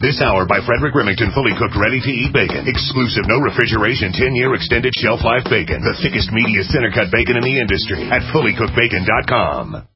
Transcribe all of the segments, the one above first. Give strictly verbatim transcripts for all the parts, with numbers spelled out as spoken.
This hour by Frederick Remington, fully cooked, ready-to-eat bacon. Exclusive, no refrigeration, ten-year extended shelf life bacon. The thickest, meatiest, center-cut bacon in the industry at fully cooked bacon dot com.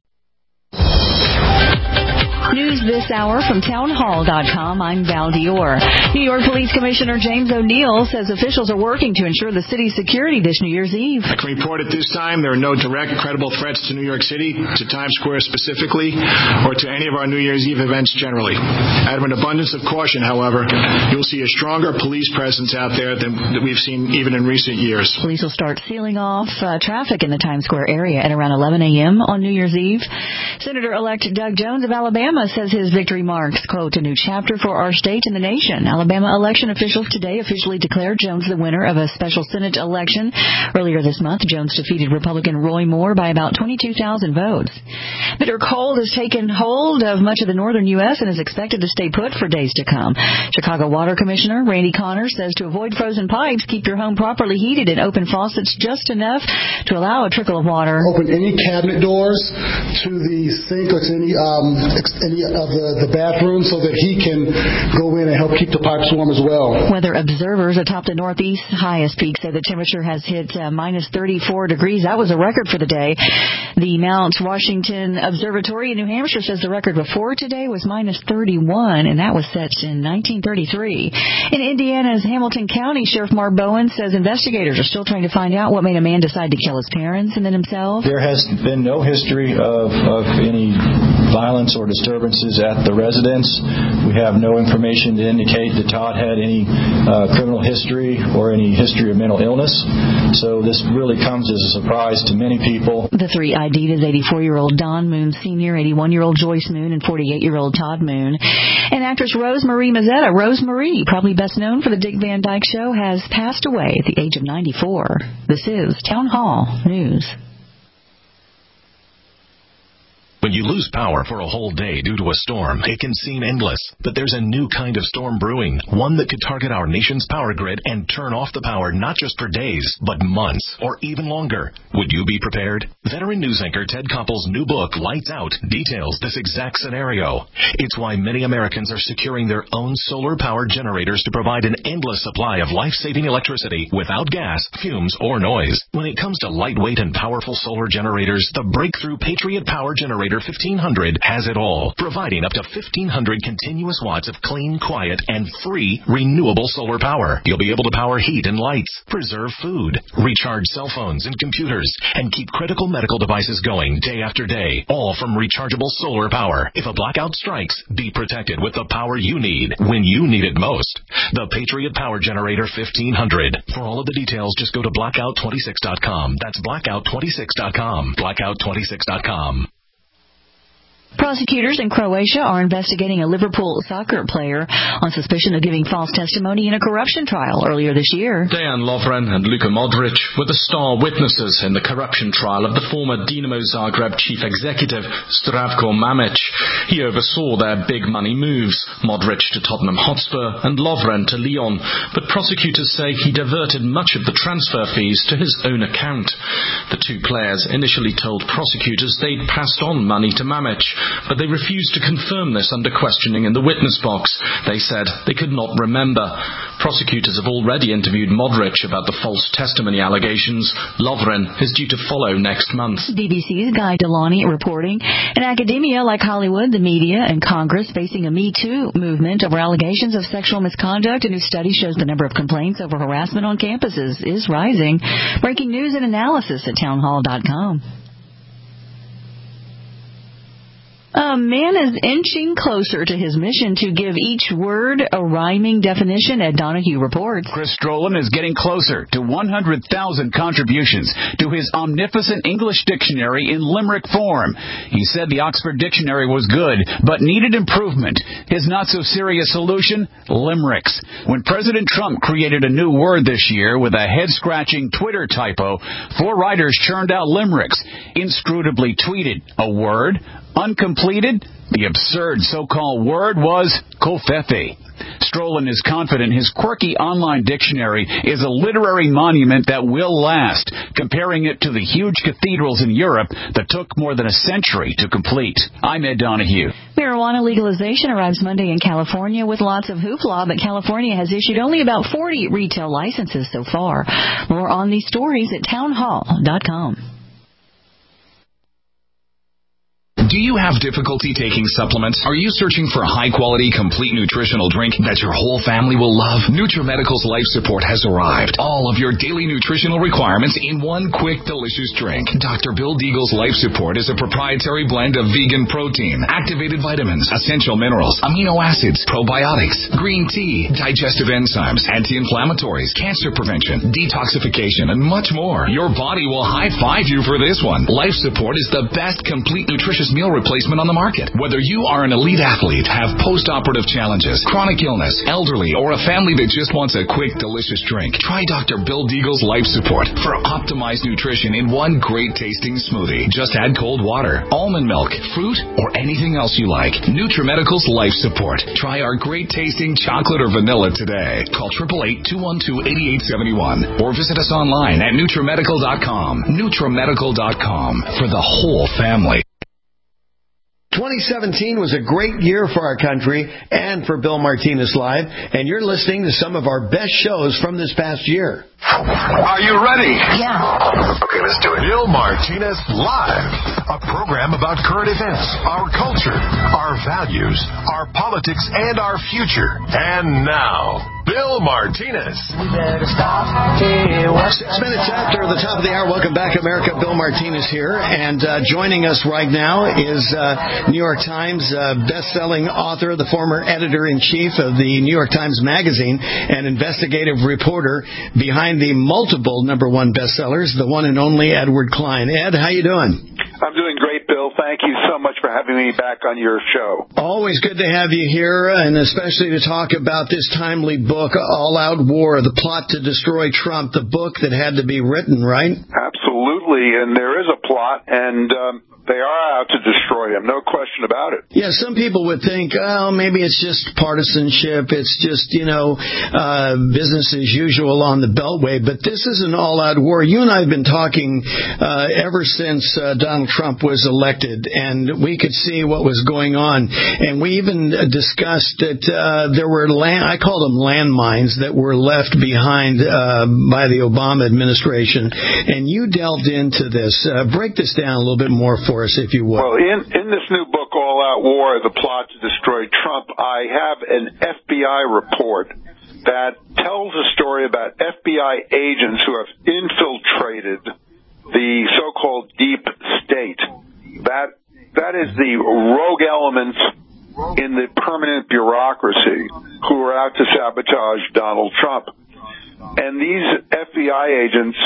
News this hour from town hall dot com. I'm Val Dior. New York Police Commissioner James O'Neill says officials are working to ensure the city's security this New Year's Eve. I can report at this time there are no direct, credible threats to New York City, to Times Square specifically, or to any of our New Year's Eve events generally. Out of an abundance of caution, however, you'll see a stronger police presence out there than we've seen even in recent years. Police will start sealing off uh, traffic in the Times Square area at around eleven a.m. on New Year's Eve. Senator-elect Doug Jones of Alabama says his victory marks, quote, a new chapter for our state and the nation. Alabama election officials today officially declared Jones the winner of a special Senate election. Earlier this month, Jones defeated Republican Roy Moore by about twenty-two thousand votes. Bitter cold has taken hold of much of the northern U S and is expected to stay put for days to come. Chicago Water Commissioner Randy Connors says to avoid frozen pipes, keep your home properly heated and open faucets just enough to allow a trickle of water. Open any cabinet doors to the sink or to any, um, any of the, the bathroom so that he can go in and help keep the pipes warm as well. Weather observers atop the northeast highest peak say the temperature has hit uh, minus thirty-four degrees. That was a record for the day. The Mount Washington Observatory in New Hampshire says the record before today was minus thirty-one, and that was set in nineteen thirty-three. In Indiana's Hamilton County, Sheriff Mark Bowen says investigators are still trying to find out what made a man decide to kill his parents and then himself. There has been no history of, of any violence or disturbances at the residence. We have no information to indicate that Todd had any uh, criminal history or any history of mental illness. So this really comes as a surprise to many people. The three I D'd as eighty-four-year-old Don Moon Senior, eighty-one-year-old Joyce Moon, and forty-eight-year-old Todd Moon. And actress Rose Marie Mazzetta, Rose Marie, probably best known for the Dick Van Dyke Show, has passed away at the age of ninety-four. This is Town Hall News. When you lose power for a whole day due to a storm, it can seem endless. But there's a new kind of storm brewing, one that could target our nation's power grid and turn off the power not just for days, but months or even longer. Would you be prepared? Veteran news anchor Ted Koppel's new book, Lights Out, details this exact scenario. It's why many Americans are securing their own solar-powered generators to provide an endless supply of life-saving electricity without gas, fumes, or noise. When it comes to lightweight and powerful solar generators, the breakthrough Patriot Power Generator fifteen hundred has it all, providing up to fifteen hundred continuous watts of clean, quiet, and free renewable solar power. You'll be able to power heat and lights, preserve food, recharge cell phones and computers, and keep critical medical devices going day after day, all from rechargeable solar power. If a blackout strikes, be protected with the power you need when you need it most. The Patriot Power Generator fifteen hundred. For all of the details, just go to blackout twenty-six dot com. That's blackout twenty-six dot com. blackout twenty-six dot com. Prosecutors in Croatia are investigating a Liverpool soccer player on suspicion of giving false testimony in a corruption trial earlier this year. Dejan Lovren and Luka Modric were the star witnesses in the corruption trial of the former Dinamo Zagreb chief executive Zdravko Mamic. He oversaw their big money moves, Modric to Tottenham Hotspur and Lovren to Lyon, but prosecutors say he diverted much of the transfer fees to his own account. The two players initially told prosecutors they'd passed on money to Mamic, but they refused to confirm this under questioning in the witness box. They said they could not remember. Prosecutors have already interviewed Modric about the false testimony allegations. Lovren is due to follow next month. B B C's Guy Delany reporting. In academia like Hollywood, the media, and Congress facing a Me Too movement over allegations of sexual misconduct. A new study shows the number of complaints over harassment on campuses is rising. Breaking news and analysis at town hall dot com. A man is inching closer to his mission to give each word a rhyming definition, Ed Donahue reports. Chris Strolan is getting closer to one hundred thousand contributions to his omnificent English dictionary in limerick form. He said the Oxford Dictionary was good, but needed improvement. His not-so-serious solution? Limericks. When President Trump created a new word this year with a head-scratching Twitter typo, four writers churned out limericks, inscrutably tweeted a word uncompleted. The absurd so-called word was covfefe. Strolin is confident his quirky online dictionary is a literary monument that will last, comparing it to the huge cathedrals in Europe that took more than a century to complete. I'm Ed Donahue. Marijuana legalization arrives Monday in California with lots of hoopla, but California has issued only about forty retail licenses so far. More on these stories at townhall dot com. Do you have difficulty taking supplements? Are you searching for a high-quality, complete nutritional drink that your whole family will love? NutriMedical's Life Support has arrived. All of your daily nutritional requirements in one quick, delicious drink. Doctor Bill Deagle's Life Support is a proprietary blend of vegan protein, activated vitamins, essential minerals, amino acids, probiotics, green tea, digestive enzymes, anti-inflammatories, cancer prevention, detoxification, and much more. Your body will high-five you for this one. Life Support is the best complete nutritious meal replacement on the market. Whether you are an elite athlete, have post-operative challenges, chronic illness, elderly, or a family that just wants a quick, delicious drink, try Doctor Bill Deagle's Life Support for optimized nutrition in one great-tasting smoothie. Just add cold water, almond milk, fruit, or anything else you like. NutriMedical's Life Support. Try our great-tasting chocolate or vanilla today. Call eight eight eight, two one two, eight eight seven one or visit us online at NutriMedical dot com. NutriMedical dot com for the whole family. twenty seventeen was a great year for our country and for Bill Martinez Live, and you're listening to some of our best shows from this past year. Are you ready? Yeah. Okay, let's do it. Bill Martinez Live, a program about current events, our culture, our values, our politics, and our future. And now, Bill Martinez. Six minutes after the top of the hour, welcome back, America. Bill Martinez here, and uh, joining us right now is uh, New York Times uh, best-selling author, the former editor-in-chief of the New York Times Magazine, and investigative reporter behind the multiple number one bestsellers, the one and only Edward Klein. Ed, how you doing? I'm doing great, Bill. Thank you so much for having me back on your show. Always good to have you here, and especially to talk about this timely book, All Out War, The Plot to Destroy Trump, the book that had to be written, right? Absolutely, and there is a plot, and um, they are out to destroy him, no question about it. Yeah, some people would think, oh, maybe it's just partisanship, it's just, you know, uh, business as usual on the Beltway, but this is an all-out war. You and I have been talking uh, ever since uh, Donald Trump was elected, and we could see what was going on, and we even discussed that uh, there were, land, I call them landmines, that were left behind uh, by the Obama administration, and you delved into this. Uh, break this down a little bit more for us, if you would. Well, in, in this new book, All Out War, The Plot to Destroy Trump, I have an F B I report that tells a story about F B I agents who have infiltrated the so-called deep state. That that is the rogue elements in the permanent bureaucracy who are out to sabotage Donald Trump. And these F B I agents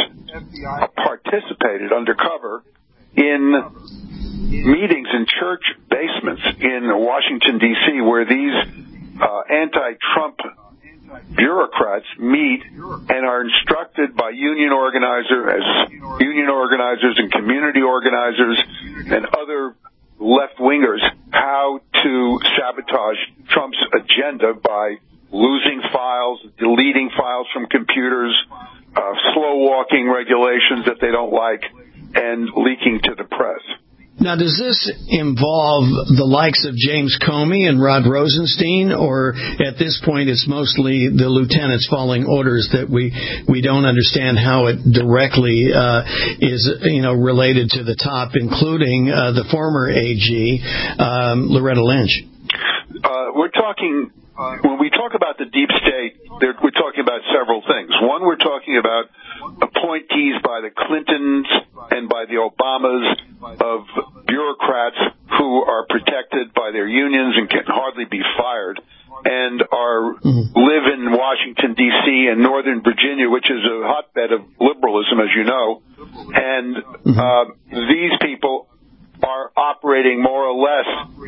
participated undercover in meetings in church basements in Washington, D C, where these uh, anti-Trump bureaucrats meet and are instructed by union organizers, union organizers and community organizers and other left-wingers how to sabotage Trump's agenda by losing files, deleting files from computers, uh, slow-walking regulations that they don't like, and leaking to the press. Now, does this involve the likes of James Comey and Rod Rosenstein, or at this point it's mostly the lieutenants following orders that we we don't understand how it directly uh, is, you know, related to the top, including uh, the former A G, um, Loretta Lynch? Uh, we're talking, when we talk about the deep state, we're talking about several things. One, we're talking about appointees by the Clintons and by the Obamas of bureaucrats who are protected by their unions and can hardly be fired and are mm-hmm. live in Washington, D C and Northern Virginia, which is a hotbed of liberalism, as you know. And mm-hmm. uh, these people are operating more or less,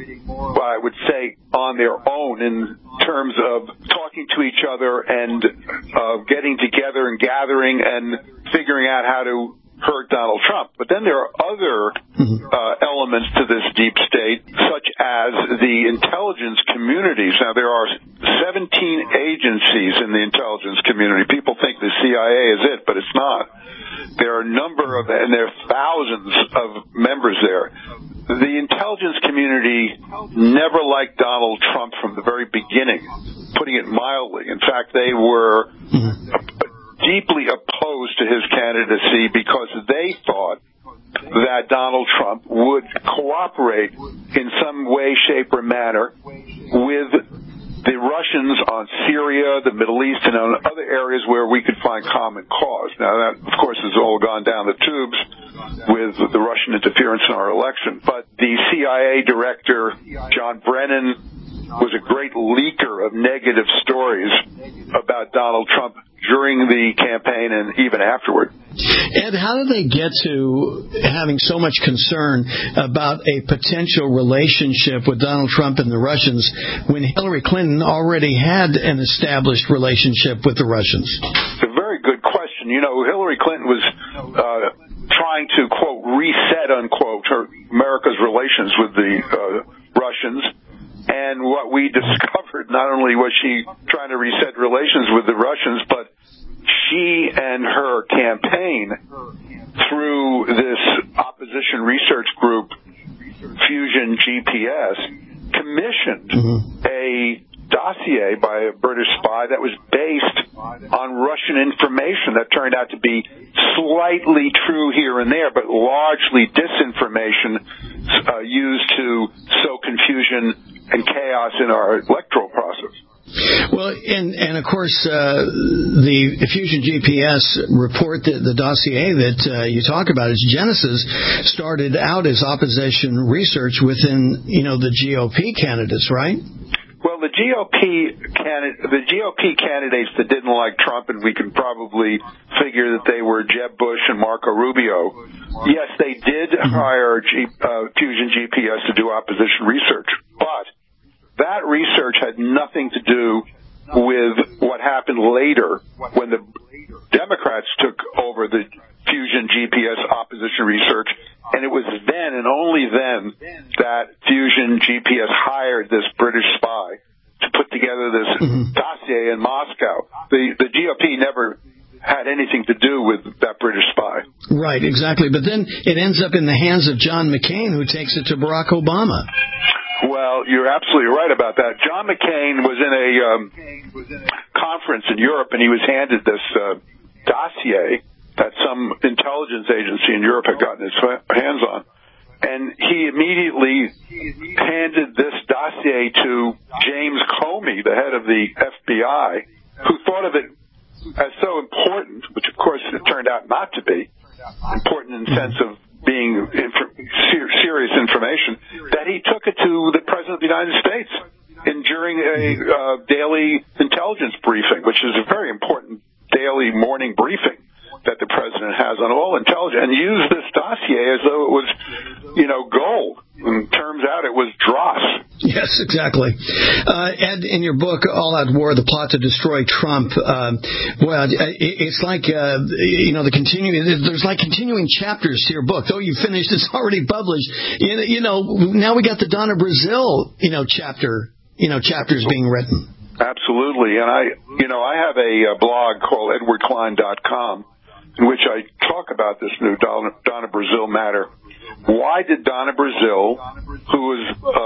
I would say, on their own in terms of talking to each other and uh, getting together and gathering and figuring out how to hurt Donald Trump. But then there are other uh, elements to this deep state, such as the intelligence communities. Now, there are seventeen agencies in the intelligence community. People think the C I A is it, but it's not. There are a number of, and there are thousands of members there. The intelligence community never liked Donald Trump from the very beginning, putting it mildly. In fact, they were deeply opposed to his candidacy because they thought that Donald Trump would cooperate in some way, shape, or manner with the Russians on Syria, the Middle East, and on other areas where we could find common cause. Now, that, of course, has all gone down the tubes with the Russian interference in our election. But the C I A director, John Brennan, was a great leaker of negative stories about Donald Trump during the campaign and even afterward. Ed, how did they get to having so much concern about a potential relationship with Donald Trump and the Russians when Hillary Clinton already had an established relationship with the Russians? It's a very good question. You know, Hillary Clinton was uh, trying to, quote, reset, unquote, her, America's relations with the uh, Russians. And what we discovered, not only was she trying to reset relations with the Russians, but she and her campaign, through this opposition research group, Fusion G P S, commissioned mm-hmm. a dossier by a British spy that was based on Russian information that turned out to be slightly true here and there, but largely disinformation uh, used to sow confusion and chaos in our electoral process. Well, and, and of course, uh, the Fusion G P S report, the, the dossier that uh, you talk about, its genesis, started out as opposition research within, you know, the G O P candidates, right? Well, the G O P candidate, the G O P candidates that didn't like Trump, and we can probably figure that they were Jeb Bush and Marco Rubio. Yes, they did hire G, uh, Fusion G P S to do opposition research, but that research had nothing to do with what happened later when the Democrats took over the Fusion G P S opposition research, and it was then and only then that Fusion G P S hired this British spy to put together this mm-hmm. dossier in Moscow. The, the G O P never had anything to do with that British spy. Right, exactly. But then it ends up in the hands of John McCain, who takes it to Barack Obama. Well, you're absolutely right about that. John McCain was in a um, conference in Europe, and he was handed this uh, dossier that some intelligence agency in Europe had gotten his hands on. And he immediately handed this dossier to James Comey, the head of the F B I, who thought of it as so important, which of course it turned out not to be, important in the sense of being inf- ser- serious information, that he took it to the President of the United States in during a uh, daily intelligence briefing, which is a very important daily morning briefing that the President has on all intelligence, and used this dossier as though it was, you know, gold. And turns out it was dross. Yes, exactly. Uh, Ed, in your book, All Out War, The Plot to Destroy Trump, uh, well, it's like, uh, you know, the continuing, there's like continuing chapters to your book. Though you finished, it's already published. You know, now we got the Donna Brazile, you know, chapter, you know, chapters being written. Absolutely. And I, you know, I have a, a blog called edward klein dot com in which I talk about this new Donna, Donna Brazile matter. Why did Donna Brazile, who was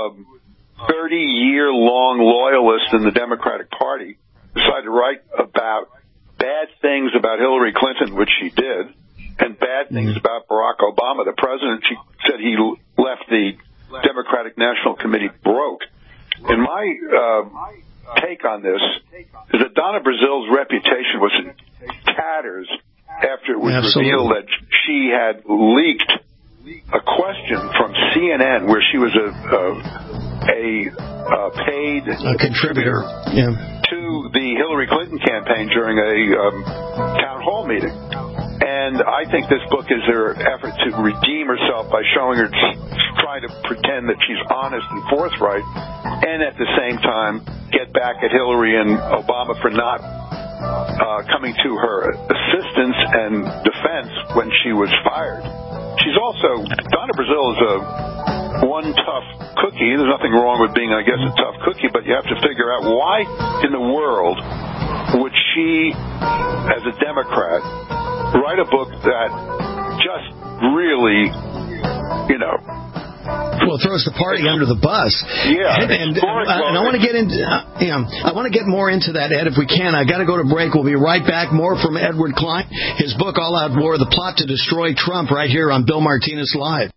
a thirty-year-long loyalist in the Democratic Party, decide to write about bad things about Hillary Clinton, which she did, and bad things about Barack Obama, the president? She said he left the Democratic National Committee broke. And my uh, take on this is that Donna Brazile's reputation was in tatters after it was Absolutely. revealed that she had leaked a question from C N N where she was a a, a, a paid a contributor yeah. to the Hillary Clinton campaign during a um, town hall meeting. And I think this book is her effort to redeem herself by showing her, trying to pretend that she's honest and forthright, and at the same time get back at Hillary and Obama for not uh, coming to her assistance and defense when she was fired. She's also, Donna Brazile is a one tough cookie. There's nothing wrong with being, I guess, a tough cookie, but you have to figure out why in the world would she, as a Democrat, write a book that just really, you know, well, throws the party under the bus. Yeah, and, and, uh, and I want to get into, uh, you know, I want to get more into that, Ed, if we can. I got to go to break. We'll be right back. More from Edward Klein, his book All Out War: The Plot to Destroy Trump, right here on Bill Martinez Live.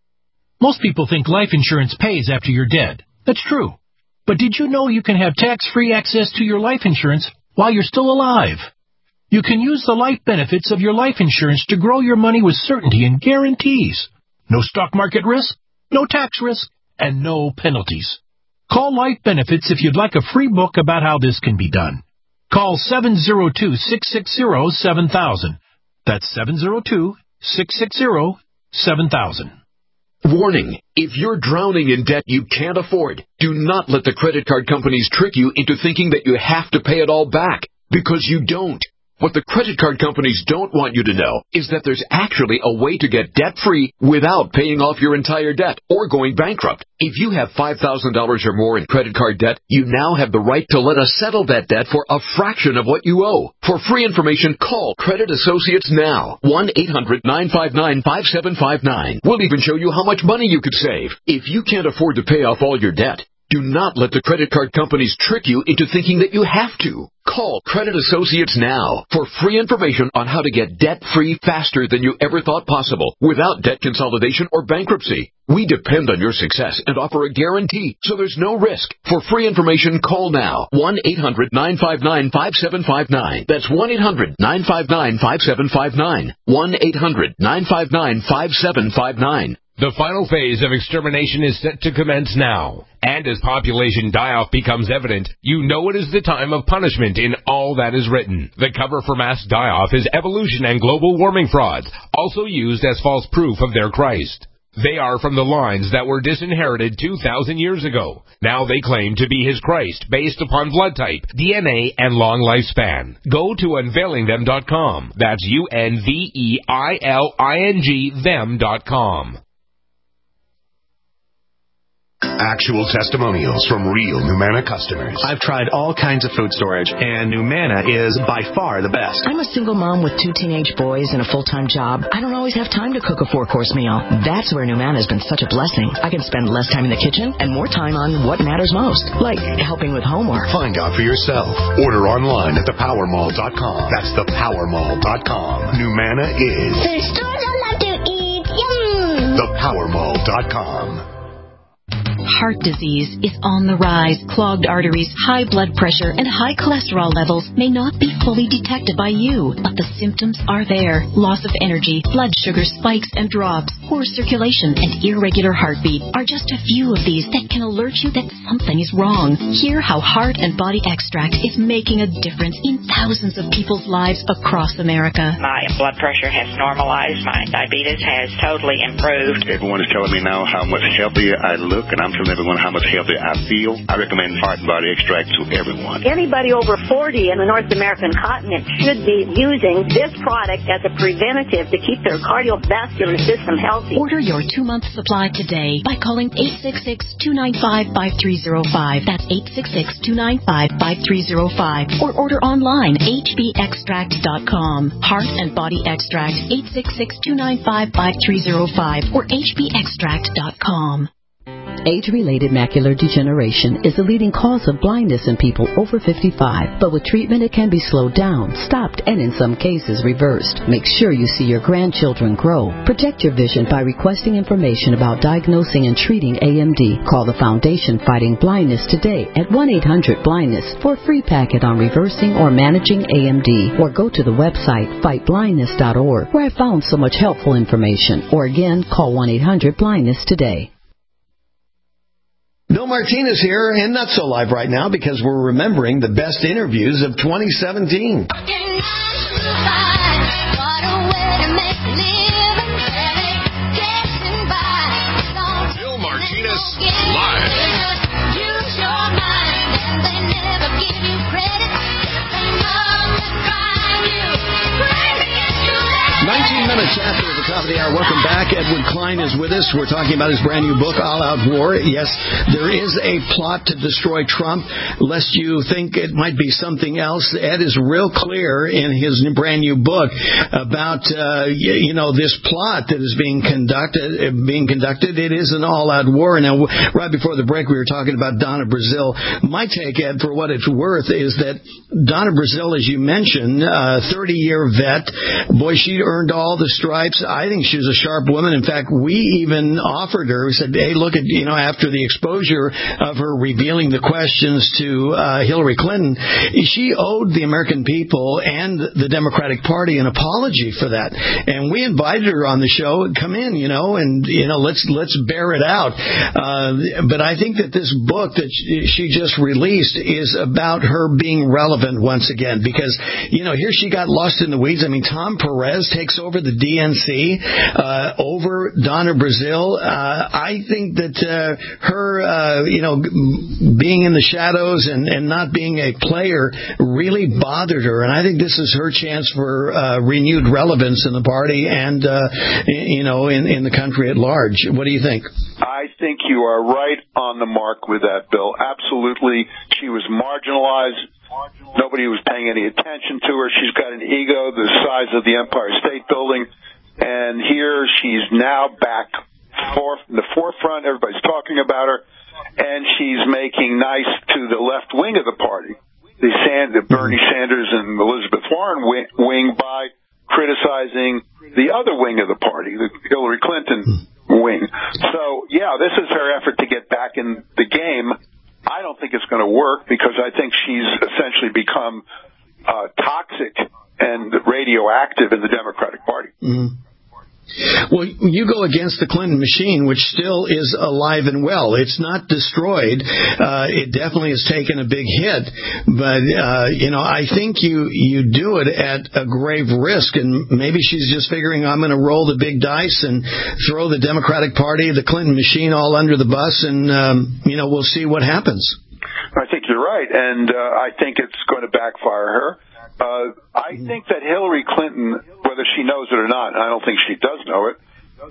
Most people think life insurance pays after you're dead. That's true. But did you know you can have tax-free access to your life insurance while you're still alive? You can use the life benefits of your life insurance to grow your money with certainty and guarantees. No stock market risk, no tax risk, and no penalties. Call Life Benefits if you'd like a free book about how this can be done. Call seven zero two, six six zero, seven thousand. That's seven zero two, six six zero, seven thousand. Warning, if you're drowning in debt you can't afford, do not let the credit card companies trick you into thinking that you have to pay it all back, because you don't. What the credit card companies don't want you to know is that there's actually a way to get debt-free without paying off your entire debt or going bankrupt. If you have five thousand dollars or more in credit card debt, you now have the right to let us settle that debt for a fraction of what you owe. For free information, call Credit Associates now. one eight hundred, nine five nine, five seven five nine. We'll even show you how much money you could save. If you can't afford to pay off all your debt, do not let the credit card companies trick you into thinking that you have to. Call Credit Associates now for free information on how to get debt-free faster than you ever thought possible without debt consolidation or bankruptcy. We depend on your success and offer a guarantee, so there's no risk. For free information, call now. one eight hundred, nine five nine, five seven five nine. That's one eight hundred, nine five nine, five seven five nine. one eight hundred, nine five nine, five seven five nine. The final phase of extermination is set to commence now. And as population die-off becomes evident, you know it is the time of punishment in all that is written. The cover for mass die-off is evolution and global warming frauds, also used as false proof of their Christ. They are from the lines that were disinherited two thousand years ago. Now they claim to be his Christ based upon blood type, D N A, and long lifespan. Go to unveiling them dot com. That's U N V E I L I N G them dot com. Actual testimonials from real Numanna customers. I've tried all kinds of food storage, and Numanna is by far the best. I'm a single mom with two teenage boys and a full-time job. I don't always have time to cook a four-course meal. That's where Numanna has been such a blessing. I can spend less time in the kitchen and more time on what matters most, like helping with homework. Find out for yourself. Order online at the power mall dot com. That's the power mall dot com. Numanna is the stores I love to eat. Yum! the power mall dot com. Heart disease is on the rise. Clogged arteries, high blood pressure, and high cholesterol levels may not be fully detected by you, but the symptoms are there. Loss of energy, blood sugar spikes and drops, poor circulation, and irregular heartbeat are just a few of these that can alert you that something is wrong. Hear how Heart and Body Extract is making a difference in thousands of people's lives across America. My blood pressure has normalized. My diabetes has totally improved. Everyone is telling me now how much healthier I look, and I'm telling everyone how much healthier I feel. I recommend Heart and Body Extract to everyone. Anybody over forty in the North American continent should be using this product as a preventative to keep their cardiovascular system healthy. Order your two-month supply today by calling eight six six, two nine five, five three zero five. That's eight six six, two nine five, five three zero five. Or order online, H B extract dot com. Heart and Body Extract, eight six six, two nine five, five three zero five or H B extract dot com. Age-related macular degeneration is the leading cause of blindness in people over fifty-five, but with treatment it can be slowed down, stopped, and in some cases reversed. Make sure you see your grandchildren grow. Protect your vision by requesting information about diagnosing and treating A M D. Call the Foundation Fighting Blindness today at one eight hundred blindness for a free packet on reversing or managing A M D. Or go to the website fight blindness dot org, where I found so much helpful information. Or again, call one eight hundred blindness today. Bill Martinez here, and not so live right now because we're remembering the best interviews of twenty seventeen. Bill Martinez live. Use your mind and they never give you credit. They know Clement chapter at the top of the hour. Welcome back. Edward Klein is with us. We're talking about his brand new book, All Out War. Yes, there is a plot to destroy Trump. Lest you think it might be something else, Ed is real clear in his brand new book about, uh, you know, this plot that is being conducted. Being conducted. It is an all-out war. Now, right before the break, we were talking about Donna Brazile. My take, Ed, for what it's worth, is that Donna Brazile, as you mentioned, uh, thirty-year vet. Boy, she earned all the stripes. I think she was a sharp woman. In fact, we even offered her. We said, hey, look at, you know, after the exposure of her revealing the questions to uh, Hillary Clinton, she owed the American people and the Democratic Party an apology for that. And we invited her on the show. Come in, you know, and, you know, let's let's bear it out. Uh, but I think that this book that she just released is about her being relevant once again, because, you know, here she got lost in the weeds. I mean, Tom Perez takes over the D N C uh, over Donna Brazile. Uh, I think that uh, her, uh, you know, being in the shadows and, and not being a player really bothered her. And I think this is her chance for uh, renewed relevance in the party and, uh, you know, in, in the country at large. What do you think? I think you are right on the mark with that, Bill. Absolutely. She was marginalized. Nobody was paying any attention to her. She's got an ego the size of the Empire State Building. And here she's now back for in the forefront. Everybody's talking about her. And she's making nice to the left wing of the party, the, Sand, the Bernie Sanders and Elizabeth Warren wing, wing by criticizing the other wing of the party, the Hillary Clinton wing. So, yeah, this is her effort to get back in the game. I don't think it's going to work because I think she's essentially become uh, toxic and radioactive in the Democratic Party. Mm-hmm. Well, you go against the Clinton machine, which still is alive and well. It's not destroyed. Uh, it definitely has taken a big hit. But, uh, you know, I think you, you do it at a grave risk. And maybe she's just figuring, I'm going to roll the big dice and throw the Democratic Party, the Clinton machine, all under the bus. And, um, you know, we'll see what happens. I think you're right. And uh, I think it's going to backfire her. Uh, I think that Hillary Clinton, whether she knows it or not, and I don't think she does know it,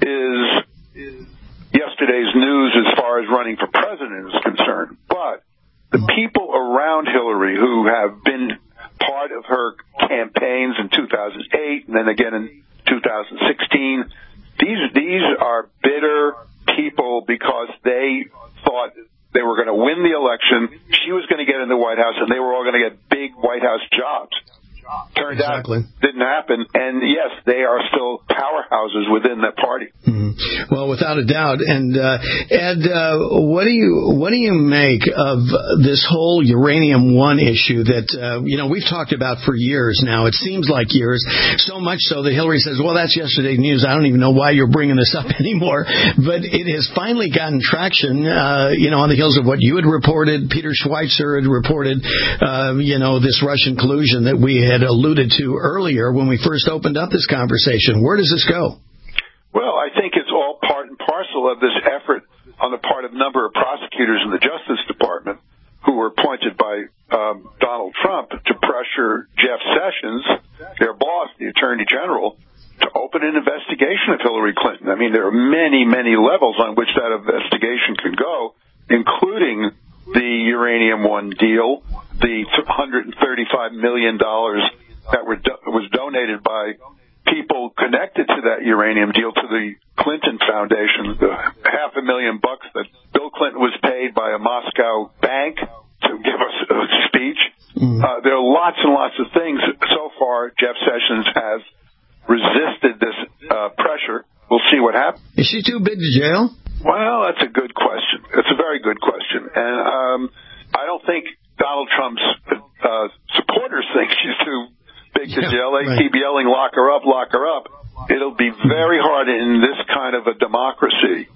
is yesterday's news as far as running for president is concerned. But the people around Hillary who have been part of her campaigns in two thousand eight and then again in two thousand sixteen, these these are bitter people because they thought they were going to win the election, she was going to get in the White House, and they were all going to get big White House jobs. Turned exactly. out didn't happen, and yes, they are still powerhouses within that party. Mm-hmm. Well, without a doubt. And uh, Ed, uh, what do you what do you make of this whole Uranium One issue that uh, you know we've talked about for years now? It seems like years, so much so that Hillary says, "Well, that's yesterday's news. I don't even know why you're bringing this up anymore." But it has finally gotten traction. Uh, you know, on the heels of what you had reported, Peter Schweitzer had reported. Uh, you know, this Russian collusion that we had. had alluded to earlier when we first opened up this conversation. Where does this go? Well, I think it's all part and parcel of this effort on the part of a number of prosecutors in the Justice Department who were appointed by um, Donald Trump to pressure Jeff Sessions, their boss, the Attorney General, to open an investigation of Hillary Clinton. I mean, there are many, many levels on which that investigation can go, including the Uranium One deal, the one hundred thirty-five million dollars that were do- was donated by people connected to that uranium deal to the Clinton Foundation, the half a million bucks that Bill Clinton was paid by a Moscow bank to give us a speech. Mm. Uh, there are lots and lots of things. So far, Jeff Sessions has resisted this uh, pressure. We'll see what happens. Is she too big to jail? Well, that's a good question. It's a very good question. And um, I don't think Donald Trump's uh, supporters think she's too big to jail. They right. keep yelling, lock her up, lock her up. It'll be very hard in this kind of a democracy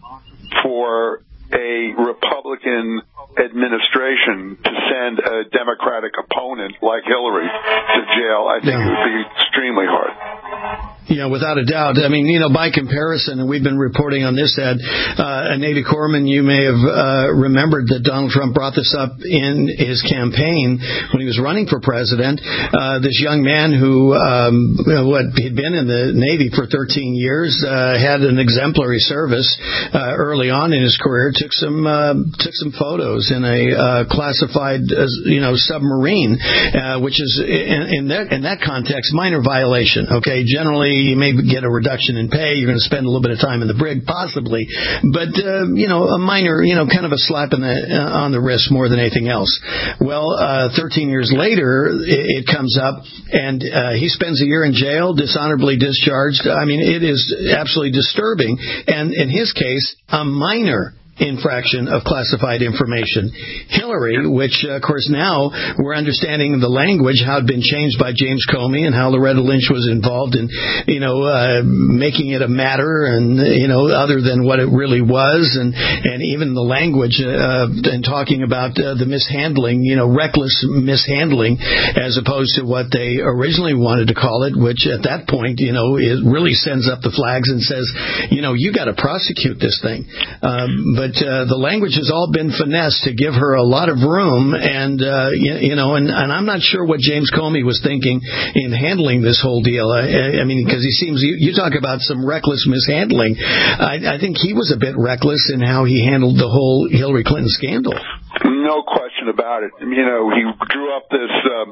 for a Republican administration to send a Democratic opponent like Hillary to jail. I think yeah. it would be extremely hard. Yeah, without a doubt. I mean, you know, by comparison, and we've been reporting on this, Ed, uh, a Navy corpsman, you may have uh, remembered that Donald Trump brought this up in his campaign when he was running for president. Uh, this young man who, um, what, he'd been in the Navy for thirteen years, uh, had an exemplary service uh, early on in his career, took some uh, took some photos in a uh, classified, uh, you know, submarine, uh, which is in, in that in that context minor violation. Okay, generally. You may get a reduction in pay. You're going to spend a little bit of time in the brig, possibly. But, uh, you know, a minor, you know, kind of a slap in the, uh, on the wrist more than anything else. Well, uh, thirteen years later, it, it comes up, and uh, he spends a year in jail, dishonorably discharged. I mean, it is absolutely disturbing. And in his case, a minor infraction of classified information. Hillary, which, uh, of course, now we're understanding the language, how it had been changed by James Comey and how Loretta Lynch was involved in, you know, uh, making it a matter and, you know, other than what it really was. And, and even the language uh, and talking about uh, the mishandling, you know, reckless mishandling as opposed to what they originally wanted to call it, which at that point, you know, it really sends up the flags and says, you know, you got to prosecute this thing. Um, but But uh, the language has all been finessed to give her a lot of room, and uh, you, you know, and, and I'm not sure what James Comey was thinking in handling this whole deal. I, I mean, because he seems, you, you talk about some reckless mishandling. I, I think he was a bit reckless in how he handled the whole Hillary Clinton scandal. No question about it. You know, he drew up this um,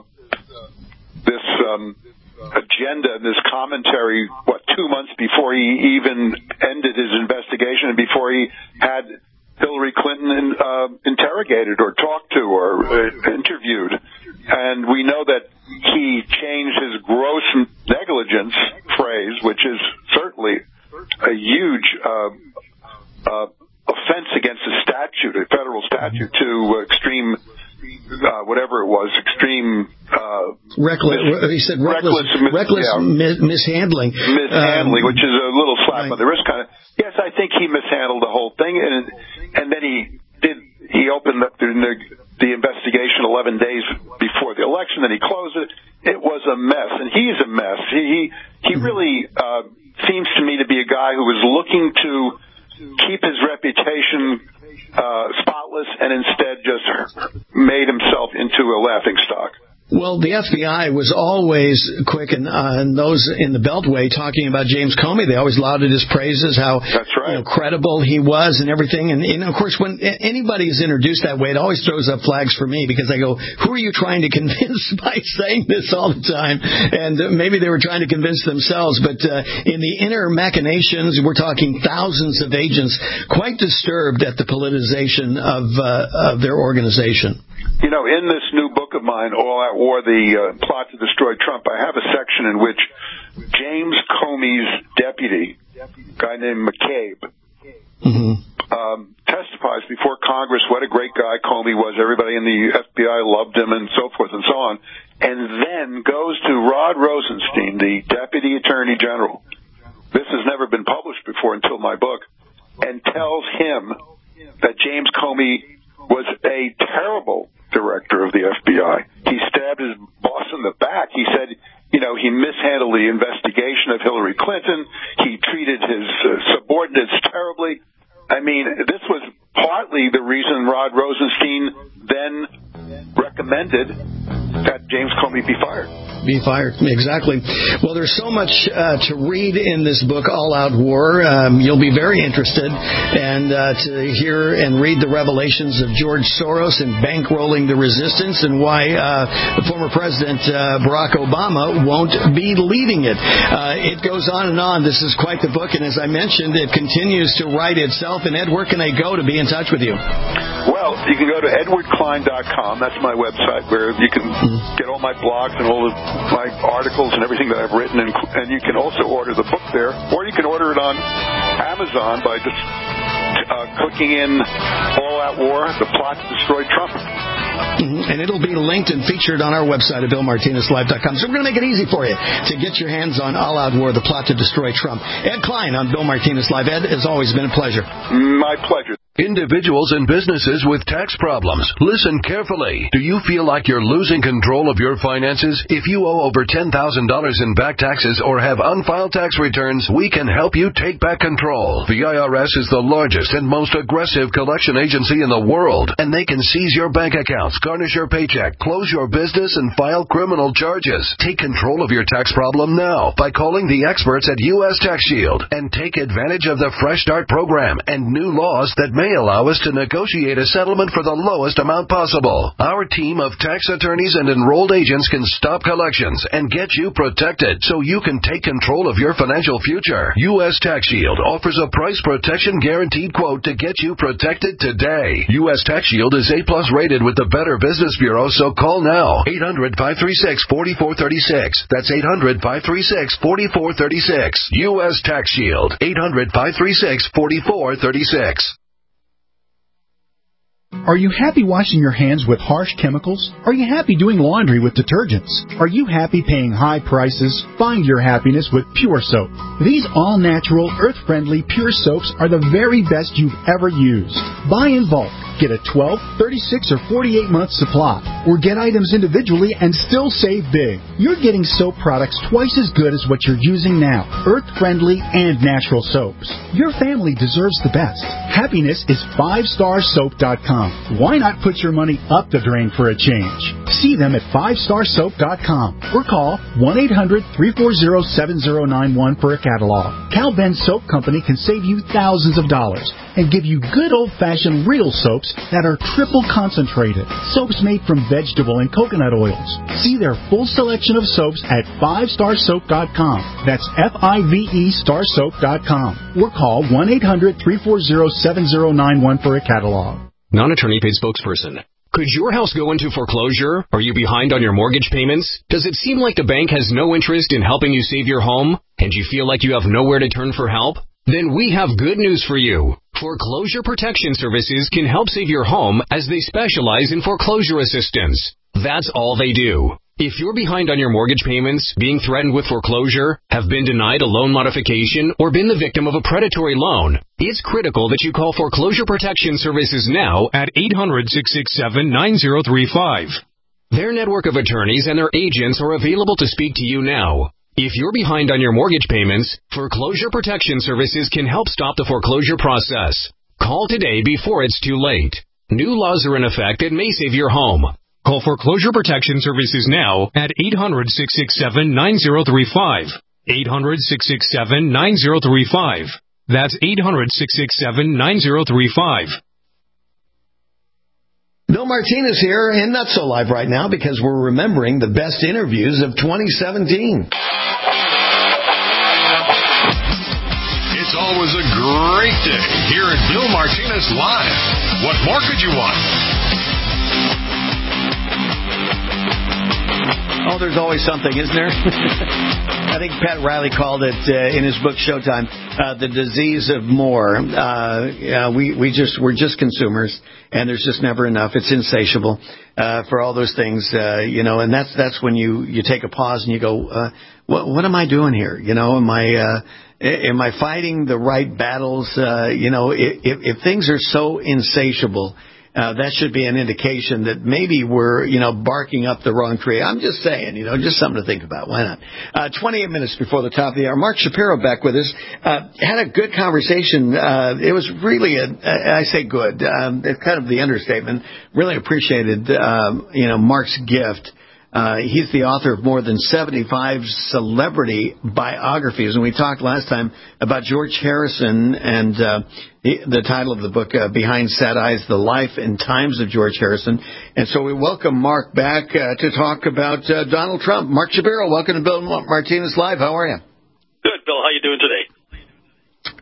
this um, agenda and this commentary, what, two months before he even ended his investigation and before he had Hillary Clinton uh, interrogated or talked to or uh, interviewed. And we know that he changed his gross negligence phrase, which is certainly a huge uh, uh, offense against the statute, a federal statute, to uh, extreme, uh, whatever it was, extreme... Uh, reckless, mis- he said reckless, reckless, reckless yeah. mis- mishandling. Mishandling, um, which is a little slap right. on the wrist kind of. Yes, I think he mishandled the whole thing, and and then he did. He opened up the, the investigation eleven days before the election. Then he closed it. It was a mess, and he's a mess. He he, he really uh, seems to me to be a guy who was looking to keep his reputation uh, spotless, and instead just made himself into a laughingstock. Well, the F B I was always quick, and, uh, and those in the Beltway talking about James Comey, they always lauded his praises, how That's right. you know, credible he was and everything. And, and, of course, when anybody is introduced that way, it always throws up flags for me because I go, who are you trying to convince by saying this all the time? And maybe they were trying to convince themselves. But uh, in the inner machinations, we're talking thousands of agents quite disturbed at the politicization of, uh, of their organization. You know, in this new book of mine, All Out War, the uh, Plot to Destroy Trump, I have a section in which James Comey's deputy, a guy named McCabe, mm-hmm. um, testifies before Congress what a great guy Comey was. Everybody in the F B I loved him and so forth and so on. And then goes to Rod Rosenstein, the Deputy Attorney General. This has never been published before until my book. And tells him that James Comey was a terrible director of the F B I. He stabbed his boss in the back. He said, you know, he mishandled the investigation of Hillary Clinton. He treated his uh, subordinates terribly. I mean, this was partly the reason Rod Rosenstein then recommended that James Comey be fired. Be fired. Exactly. Well, there's so much uh, to read in this book, All Out War. Um, you'll be very interested and uh, to hear and read the revelations of George Soros and bankrolling the resistance and why uh, the former President uh, Barack Obama won't be leading it. Uh, it goes on and on. This is quite the book, and as I mentioned, it continues to write itself. And Ed, where can I go to be in touch with you? Well, you can go to edward klein dot com. That's my website where you can get all my blogs and all the my articles and everything that I've written, and, and you can also order the book there, or you can order it on Amazon by just uh, clicking in All Out War, The Plot to Destroy Trump. Mm-hmm. And it'll be linked and featured on our website at Bill Martinez Live dot com. So we're going to make it easy for you to get your hands on All Out War, the plot to destroy Trump. Ed Klein on Bill Martinez Live. Ed, it's always been a pleasure. My pleasure. Individuals and businesses with tax problems, listen carefully. Do you feel like you're losing control of your finances? If you owe over ten thousand dollars in back taxes or have unfiled tax returns, we can help you take back control. The I R S is the largest and most aggressive collection agency in the world, and they can seize your bank accounts, garnish your paycheck, close your business, and file criminal charges. Take control of your tax problem now by calling the experts at U S Tax Shield and take advantage of the Fresh Start program and new laws that may allow us to negotiate a settlement for the lowest amount possible. Our team of tax attorneys and enrolled agents can stop collections and get you protected so you can take control of your financial future. U S Tax Shield offers a price protection guaranteed quote to get you protected today. U S Tax Shield is A plus rated with the Better Business Bureau, so call now. eight hundred, five three six, four four three six. That's eight hundred, five three six, four four three six. U S Tax Shield. eight hundred, five three six, four four three six. Are you happy washing your hands with harsh chemicals? Are you happy doing laundry with detergents? Are you happy paying high prices? Find your happiness with Pure Soap. These all-natural, earth-friendly Pure Soaps are the very best you've ever used. Buy in bulk. Get a twelve, thirty-six, or forty-eight month supply. Or get items individually and still save big. You're getting soap products twice as good as what you're using now. Earth-friendly and natural soaps. Your family deserves the best. Happiness is five star soap dot com. Why not put your money up the drain for a change? See them at five star soap dot com or call one eight hundred, three four zero, seven zero nine one for a catalog. Cal Ben Soap Company can save you thousands of dollars and give you good old-fashioned real soaps that are triple concentrated. Soaps made from vegetable and coconut oils. See their full selection of soaps at five star soap dot com. That's F I V E star soap dot com. Or call one eight hundred, three four zero, seven zero nine one for a catalog. Non-attorney paid spokesperson. Could your house go into foreclosure? Are you behind on your mortgage payments? Does it seem like the bank has no interest in helping you save your home? And you feel like you have nowhere to turn for help? Then we have good news for you. Foreclosure Protection Services can help save your home as they specialize in foreclosure assistance. That's all they do. If you're behind on your mortgage payments, being threatened with foreclosure, have been denied a loan modification, or been the victim of a predatory loan, it's critical that you call Foreclosure Protection Services now at eight hundred, six six seven, nine zero three five. Their network of attorneys and their agents are available to speak to you now. If you're behind on your mortgage payments, Foreclosure Protection Services can help stop the foreclosure process. Call today before it's too late. New laws are in effect that may save your home. Call Foreclosure Protection Services now at eight hundred, six six seven, nine zero three five. eight hundred, six six seven, nine zero three five. That's eight hundred, six six seven, nine zero three five. Bill Martinez here in Not So Live right now because we're remembering the best interviews of twenty seventeen. It's always a great day here at Bill Martinez Live. What more could you want? Oh, there's always something, isn't there? I think Pat Riley called it uh, in his book Showtime, uh, the disease of more. Uh, yeah, we we just we're just consumers, and there's just never enough. It's insatiable uh, for all those things, uh, you know. And that's that's when you, you take a pause and you go, uh, what what am I doing here? You know, am I uh, am I fighting the right battles? Uh, you know, if, if things are so insatiable. Uh, that should be an indication that maybe we're, you know, barking up the wrong tree. I'm just saying, you know, just something to think about. Why not? Uh, twenty-eight minutes before the top of the hour. Mark Shapiro back with us. Uh, had a good conversation. Uh, it was really, a, I say good, um, it's kind of the understatement. Really appreciated, um, you know, Mark's gift. Uh, he's the author of more than seventy-five celebrity biographies. And we talked last time about George Harrison and uh, the title of the book, uh, Behind Sad Eyes, The Life and Times of George Harrison. And so we welcome Mark back uh, to talk about uh, Donald Trump. Mark Shapiro, welcome to Bill Martinez Live. How are you? Good, Bill. How you doing today?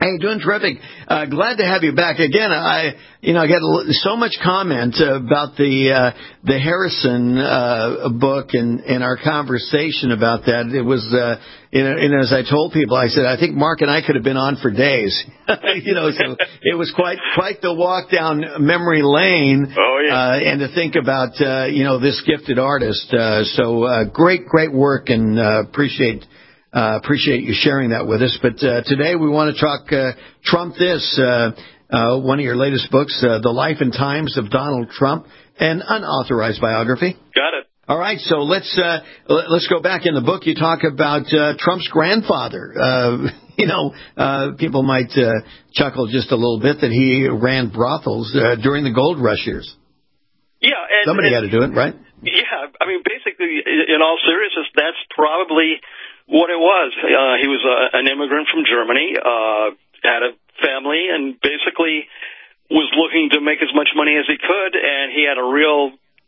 Hey, doing terrific. Uh, glad to have you back again. I, you know, I get so much comment about the uh, the Harrison uh, book and, and our conversation about that. It was, uh, you know, and as I told people, I said I think Mark and I could have been on for days. you know, so it was quite quite the walk down memory lane. Oh yeah. Uh, and to think about, uh, you know, this gifted artist. Uh, so uh, great, great work, and uh, appreciate. Uh, appreciate you sharing that with us. But uh, today we want to talk uh, Trump This, uh, uh, one of your latest books, uh, The Life and Times of Donald Trump, an unauthorized biography. Got it. All right, so let's uh, let's go back in the book. You talk about uh, Trump's grandfather. Uh, you know, uh, people might uh, chuckle just a little bit that he ran brothels uh, during the gold rush years. Yeah, and, somebody and, had to do it, right? Yeah, I mean, basically, in all seriousness, that's probably what it was. Uh, he was uh, an immigrant from Germany, uh, had a family, and basically was looking to make as much money as he could, and he had a real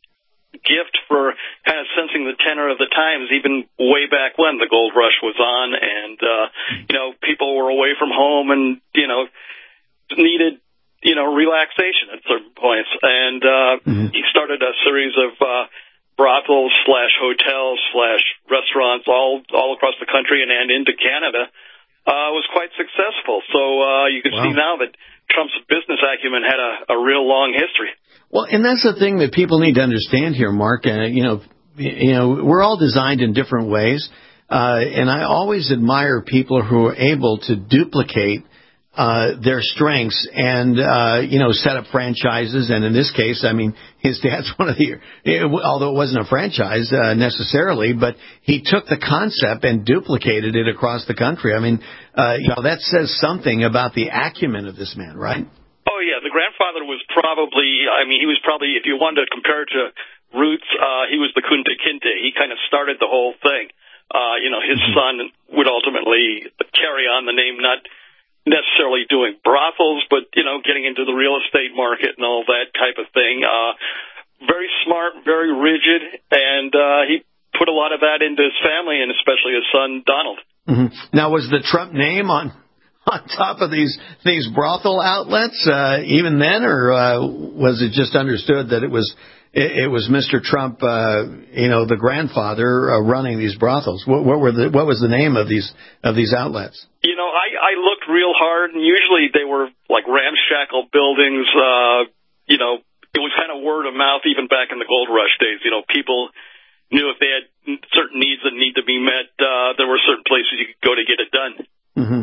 gift for kind of sensing the tenor of the times, even way back when the gold rush was on, and, uh, you know, people were away from home and, you know, needed, you know, relaxation at certain points. And uh, mm-hmm. he started a series of uh, brothels slash hotels slash restaurants all all across the country and, and into Canada. Uh, was quite successful. So uh, you can wow. see now that Trump's business acumen had a, a real long history. Well, and that's the thing that people need to understand here, Mark. Uh, you know, you know, we're all designed in different ways, uh, and I always admire people who are able to duplicate Uh, their strengths and, uh, you know, set up franchises. And in this case, I mean, his dad's one of the, although it wasn't a franchise uh, necessarily, but he took the concept and duplicated it across the country. I mean, uh, you know, that says something about the acumen of this man, right? Oh, yeah. The grandfather was probably, I mean, he was probably, if you wanted to compare it to Roots, uh, he was the Kunta Kinte. He kind of started the whole thing. Uh, you know, his mm-hmm. son would ultimately carry on the name, not necessarily doing brothels, but, you know, getting into the real estate market and all that type of thing. Uh, very smart, very rigid, and uh, he put a lot of that into his family and especially his son, Donald. Mm-hmm. Now, was the Trump name on on top of these these brothel outlets uh, even then, or uh, was it just understood that it was it, it was Mister Trump, uh, you know, the grandfather uh, running these brothels? What, what were the what was the name of these of these outlets? You know, I, I looked real hard, and usually they were like ramshackle buildings. Uh, you know, it was kind of word of mouth even back in the gold rush days. You know, people knew if they had certain needs that need to be met, uh, there were certain places you could go to get it done. Mm-hmm.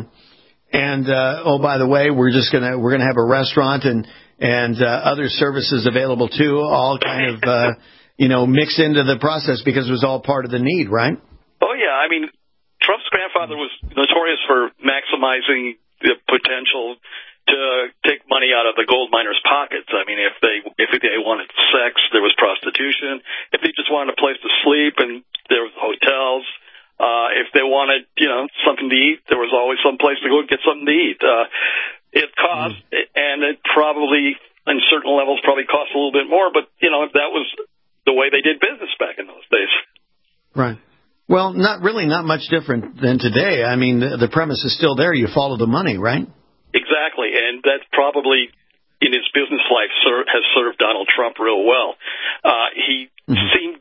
And uh, oh, by the way, we're just gonna we're gonna have a restaurant and and uh, other services available too, all kind of uh, you know mixed into the process because it was all part of the need, right? Oh yeah, I mean, Trump's grandfather was notorious for maximizing the potential to take money out of the gold miners' pockets. I mean, if they if they wanted sex, there was prostitution. If they just wanted a place to sleep, and there was hotels. Uh, if they wanted, you know, something to eat, there was always some place to go and get something to eat. Uh, it cost, mm. and it probably, in certain levels, probably cost a little bit more, but, you know, that was the way they did business back in those days. Right. Well, not really not much different than today. I mean, the, the premise is still there. You follow the money, right? Exactly, and that's probably, in his business life, ser- has served Donald Trump real well. Uh, he mm-hmm. seemed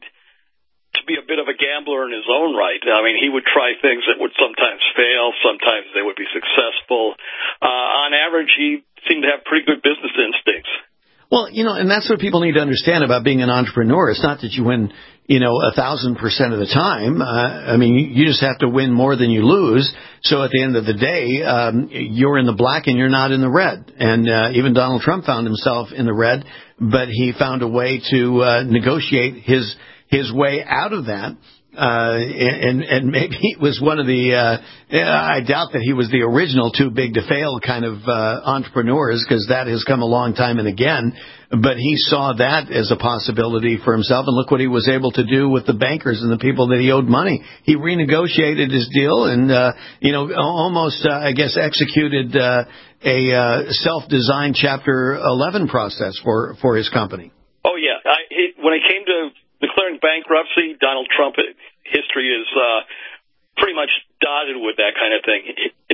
to be a bit of a gambler in his own right. I mean, he would try things that would sometimes fail, sometimes they would be successful. Uh, on average, he seemed to have pretty good business instincts. Well, you know, and that's what people need to understand about being an entrepreneur. It's not that you win, you know, a thousand percent of the time. Uh, I mean, you just have to win more than you lose. So at the end of the day, um, you're in the black and you're not in the red. And uh, even Donald Trump found himself in the red, but he found a way to uh, negotiate his his way out of that. Uh, and, and maybe it was one of the, uh, I doubt that he was the original too big to fail kind of, uh, entrepreneurs, because that has come a long time and again, but he saw that as a possibility for himself, and look what he was able to do with the bankers and the people that he owed money. He renegotiated his deal and, uh, you know, almost, uh, I guess, executed, uh, a, uh, self-designed Chapter eleven process for, for his company. Oh yeah. I, he, when it came to declaring bankruptcy, Donald Trump history is uh, pretty much dotted with that kind of thing. It, it,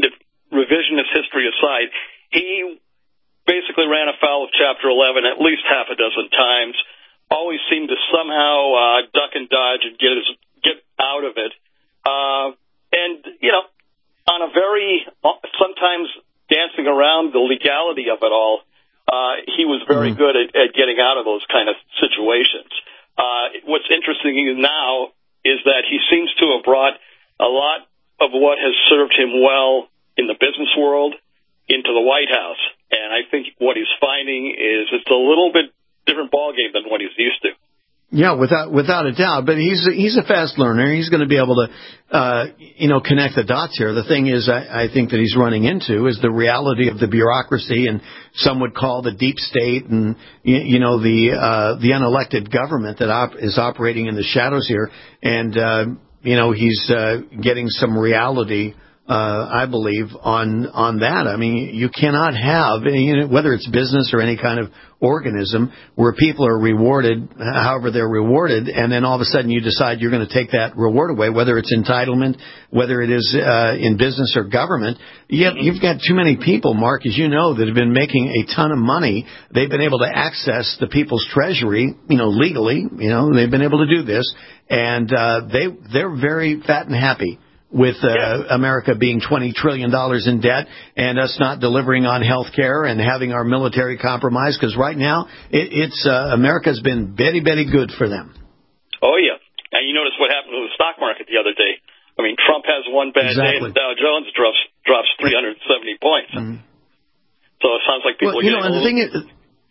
revisionist history aside, he basically ran afoul of Chapter eleven at least half a dozen times, always seemed to somehow uh, duck and dodge and get his, get out of it. Uh, and, you know, on a very, sometimes dancing around the legality of it all, uh, he was very mm-hmm. good at, at getting out of those kind of situations. Uh, what's interesting now is that he seems to have brought a lot of what has served him well in the business world into the White House. And I think what he's finding is it's a little bit different ballgame than what he's used to. Yeah, without without a doubt. But he's he's a fast learner. He's going to be able to, uh, you know, connect the dots here. The thing is, I, I think that he's running into is the reality of the bureaucracy, and some would call the deep state, and you, you know, the uh, the unelected government that op- is operating in the shadows here. And uh, you know, he's uh, getting some reality. Uh, I believe, on on that. I mean, you cannot have, you know, whether it's business or any kind of organism, where people are rewarded however they're rewarded, and then all of a sudden you decide you're going to take that reward away, whether it's entitlement, whether it is uh, in business or government. Yet you've got too many people, Mark, as you know, that have been making a ton of money. They've been able to access the people's treasury, you know, legally. You know, they've been able to do this, and uh, they they're very fat and happy with uh, yeah. America being twenty trillion dollars in debt and us not delivering on health care and having our military compromised, because right now it, it's uh, America's been very, very good for them. Oh, yeah. And you notice what happened to the stock market the other day. I mean, Trump has one bad exactly. day and the Dow Jones drops, drops three hundred seventy points. Mm-hmm. So it sounds like people well, are you know, and the thing is,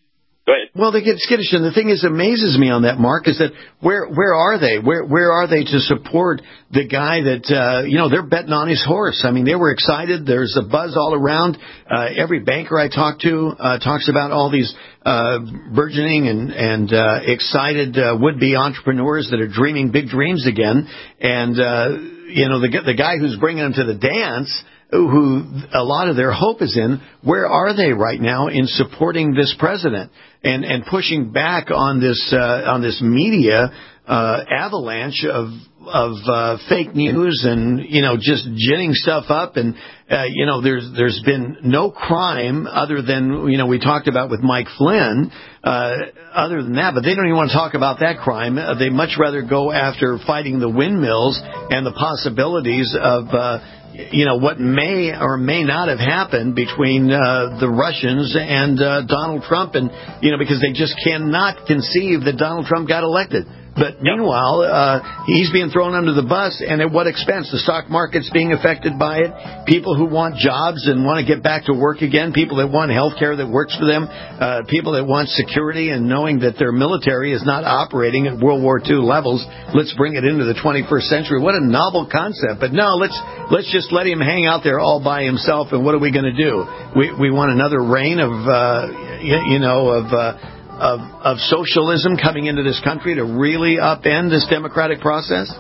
Go ahead. Well, they get skittish, and the thing is, amazes me on that, Mark, is that where where are they? Where where are they to support the guy that uh, you know they're betting on his horse? I mean, they were excited. There's a buzz all around. Uh, every banker I talk to uh, talks about all these uh, burgeoning and and uh, excited uh, would-be entrepreneurs that are dreaming big dreams again. And uh, you know, the the guy who's bringing them to the dance, who a lot of their hope is in, where are they right now in supporting this president and, and pushing back on this uh, on this media uh, avalanche of of uh, fake news and, you know, just ginning stuff up. And, uh, you know, there's there's been no crime other than, you know, we talked about with Mike Flynn, uh, other than that. But they don't even want to talk about that crime. Uh, they much rather go after fighting the windmills and the possibilities of uh you know, what may or may not have happened between uh, the Russians and uh, Donald Trump, and, you know, because they just cannot conceive that Donald Trump got elected. But meanwhile, uh, he's being thrown under the bus, and at what expense? The stock market's being affected by it. People who want jobs and want to get back to work again, people that want health care that works for them, uh, people that want security and knowing that their military is not operating at World War Two levels. Let's bring it into the twenty-first century. What a novel concept. But no, let's let's just let him hang out there all by himself, and what are we going to do? We we want another reign of, uh, you, you know, of... Uh, Of, of socialism coming into this country to really upend this democratic process?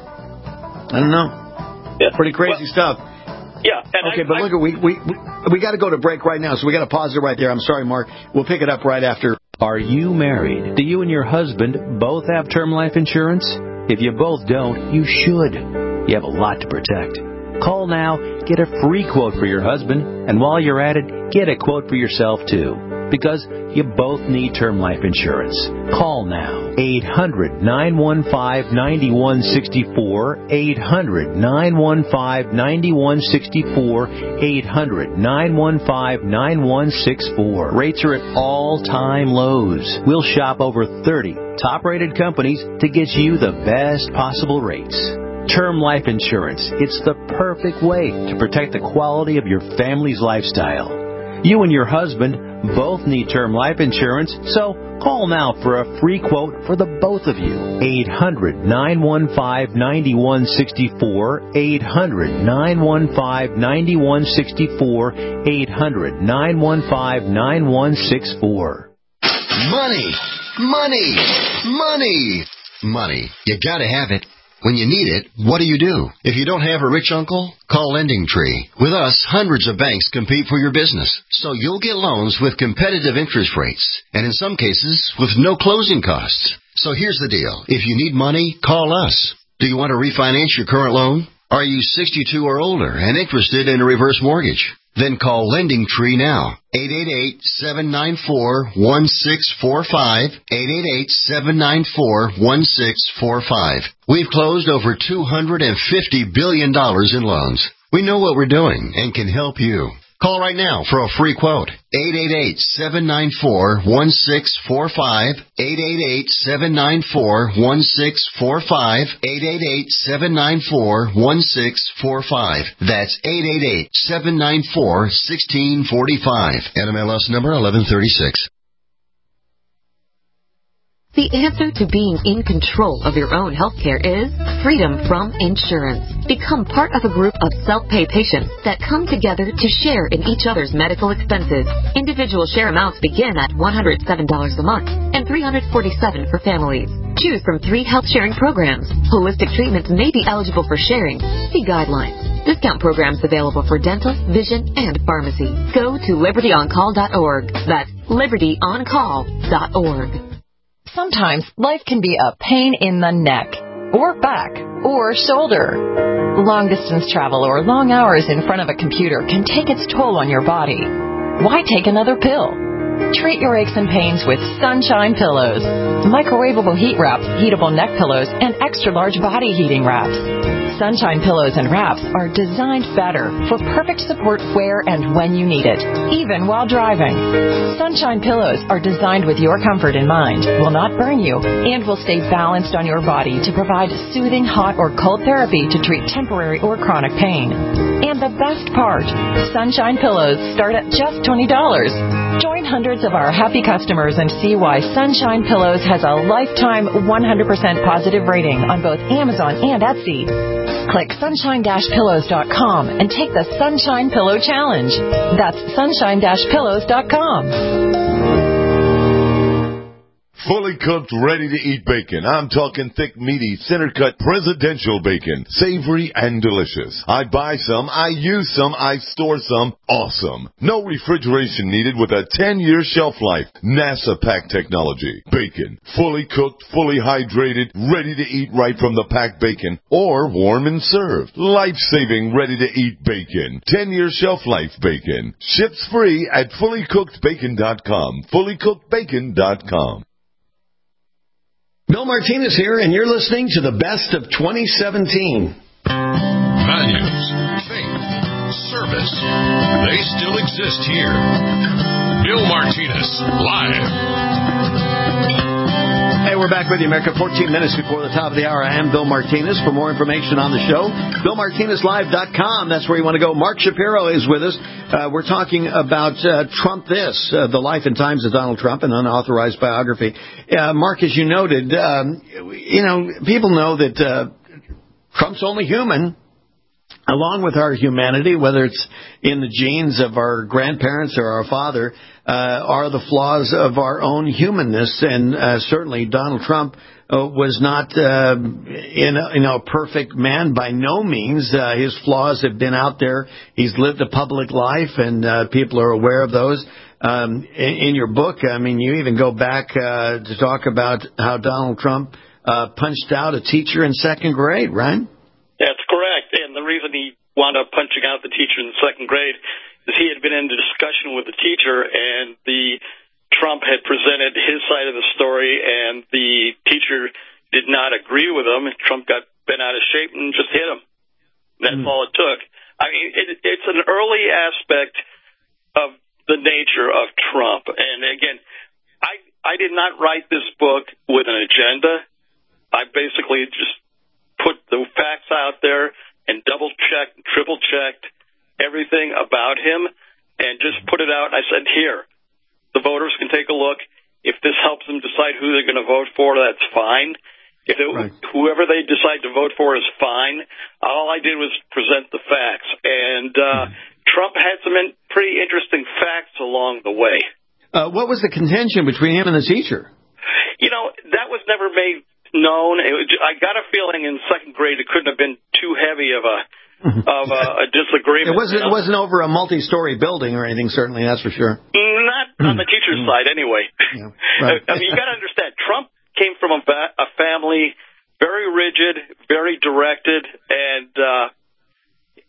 I don't know. Yeah. Pretty crazy well, stuff. Yeah. And okay, I, but I, look, we we we, we got to go to break right now, so we got to pause it right there. I'm sorry, Mark. We'll pick it up right after. Are you married? Do you and your husband both have term life insurance? If you both don't, you should. You have a lot to protect. Call now, get a free quote for your husband, and while you're at it, get a quote for yourself too. Because you both need term life insurance. Call now. eight hundred, nine one five, nine one six four. eight hundred, nine one five, nine one six four. eight hundred, nine one five, nine one six four. Rates are at all-time lows. We'll shop over thirty top-rated companies to get you the best possible rates. Term life insurance. It's the perfect way to protect the quality of your family's lifestyle. You and your husband both need term life insurance, so call now for a free quote for the both of you. eight hundred, nine one five, nine one six four. eight hundred, nine one five, nine one six four. eight hundred, nine one five, nine one six four. Money! Money! Money! Money. You gotta have it. When you need it, what do you do? If you don't have a rich uncle, call LendingTree. With us, hundreds of banks compete for your business, so you'll get loans with competitive interest rates, and in some cases, with no closing costs. So here's the deal. If you need money, call us. Do you want to refinance your current loan? Are you sixty-two or older and interested in a reverse mortgage? Then call LendingTree now. eight eight eight, seven nine four, one six four five. eight eight eight, seven nine four, one six four five. We've closed over two hundred fifty billion dollars in loans. We know what we're doing and can help you. Call right now for a free quote. eight eight eight, seven nine four, one six four five. eight eight eight, seven nine four, one six four five. eight eight eight, seven nine four, one six four five. That's eight eight eight, seven nine four, one six four five. N M L S number eleven thirty-six. The answer to being in control of your own health care is freedom from insurance. Become part of a group of self-pay patients that come together to share in each other's medical expenses. Individual share amounts begin at one hundred seven dollars a month and three hundred forty-seven dollars for families. Choose from three health sharing programs. Holistic treatments may be eligible for sharing. See guidelines. Discount programs available for dental, vision, and pharmacy. Go to liberty on call dot org. That's liberty on call dot org. Sometimes life can be a pain in the neck, or back, or shoulder. Long-distance travel or long hours in front of a computer can take its toll on your body. Why take another pill? Treat your aches and pains with Sunshine Pillows. Microwavable heat wraps, heatable neck pillows, and extra-large body heating wraps. Sunshine Pillows and wraps are designed better for perfect support where and when you need it, even while driving. Sunshine Pillows are designed with your comfort in mind, will not burn you, and will stay balanced on your body to provide soothing hot or cold therapy to treat temporary or chronic pain. And the best part, Sunshine Pillows start at just twenty dollars. Join hundreds of our happy customers and see why Sunshine Pillows has a lifetime one hundred percent positive rating on both Amazon and Etsy. Click sunshine dash pillows dot com and take the Sunshine Pillow Challenge. That's sunshine dash pillows dot com. Fully cooked, ready-to-eat bacon. I'm talking thick, meaty, center-cut, presidential bacon. Savory and delicious. I buy some, I use some, I store some. Awesome. No refrigeration needed with a ten-year shelf life. NASA pack technology. Bacon. Fully cooked, fully hydrated, ready to eat right from the packed bacon. Or warm and served. Life-saving, ready-to-eat bacon. ten-year shelf life bacon. Ships free at fully cooked bacon dot com. fully cooked bacon dot com. Bill Martinez here, and you're listening to the best of twenty seventeen. Values, faith, service, they still exist here. Bill Martinez, live. Hey, we're back with you, America. fourteen minutes before the top of the hour. I am Bill Martinez. For more information on the show, bill martinez live dot com. That's where you want to go. Mark Shapiro is with us. Uh, we're talking about uh, Trump This, uh, the life and times of Donald Trump, an unauthorized biography. Uh, Mark, as you noted, um, you know, people know that uh, Trump's only human. Along with our humanity, whether it's in the genes of our grandparents or our father, uh, are the flaws of our own humanness. And uh, certainly Donald Trump uh, was not uh, in a, you know, a perfect man by no means. Uh, his flaws have been out there. He's lived a public life, and uh, people are aware of those. Um, in, in your book, I mean, you even go back uh, to talk about how Donald Trump uh, punched out a teacher in second grade, right? That's correct. And the reason he wound up punching out the teacher in the second grade is he had been in a discussion with the teacher, and the Trump had presented his side of the story, and the teacher did not agree with him, and Trump got bent out of shape and just hit him. That's mm. all it took. I mean, it, it's an early aspect of the nature of Trump. And again, I I did not write this book with an agenda. I basically just put the facts out there and double-checked, triple-checked everything about him and just put it out. And I said, here, the voters can take a look. If this helps them decide who they're going to vote for, that's fine. If it, right. whoever they decide to vote for is fine. All I did was present the facts. And uh, mm-hmm. Trump had some in, pretty interesting facts along the way. Uh, what was the contention between him and the teacher? You know, that was never made known. It was, I got a feeling in second grade it couldn't have been too heavy of a of a, a disagreement. It wasn't. You know? It wasn't over a multi-story building or anything. Certainly, that's for sure. Not on the teacher's side, anyway. Yeah, right. I mean, you got to understand. Trump came from a, ba- a family very rigid, very directed, and uh,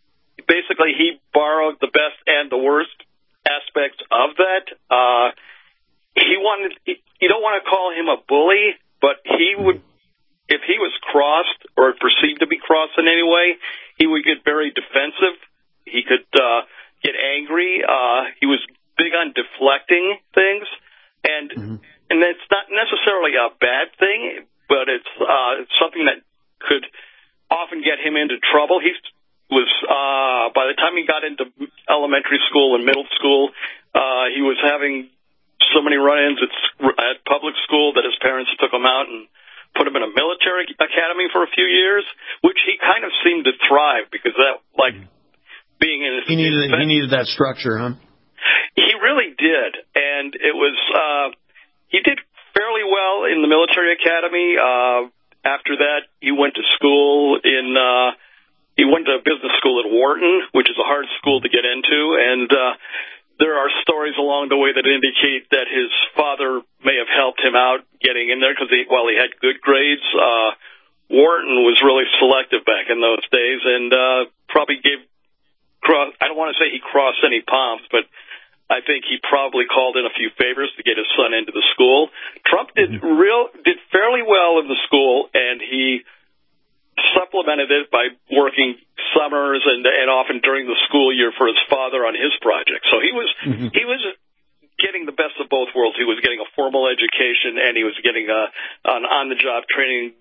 basically he borrowed the best and the worst aspects of that. Uh, he wanted, you don't want to call him a bully, but he would, if he was crossed or perceived to be crossed in any way, he would get very defensive. He could uh, get angry. Uh, he was big on deflecting things, and mm-hmm. and it's not necessarily a bad thing, but it's uh, something that could often get him into trouble. He was uh, by the time he got into elementary school and middle school, uh, he was having so many run-ins at, at public school that his parents took him out and put him in a military academy for a few years, which he kind of seemed to thrive because that, like, being in his... He needed, he needed that structure, huh? He really did, and it was, uh, he did fairly well in the military academy. Uh, after that, he went to school in, uh, he went to business school at Wharton, which is a hard school to get into, and, uh, there are stories along the way that indicate that his father may have helped him out getting in there because he, while he had good grades, uh, Wharton was really selective back in those days and uh, probably gave, cross, I don't want to say he crossed any palms, but I think he probably called in a few favors to get his son into the school. Trump did real did fairly well in the school, and he supplemented it by working summers and and often during the school year for his father on his project. So he was mm-hmm. he was getting the best of both worlds. He was getting a formal education and he was getting a an on the job training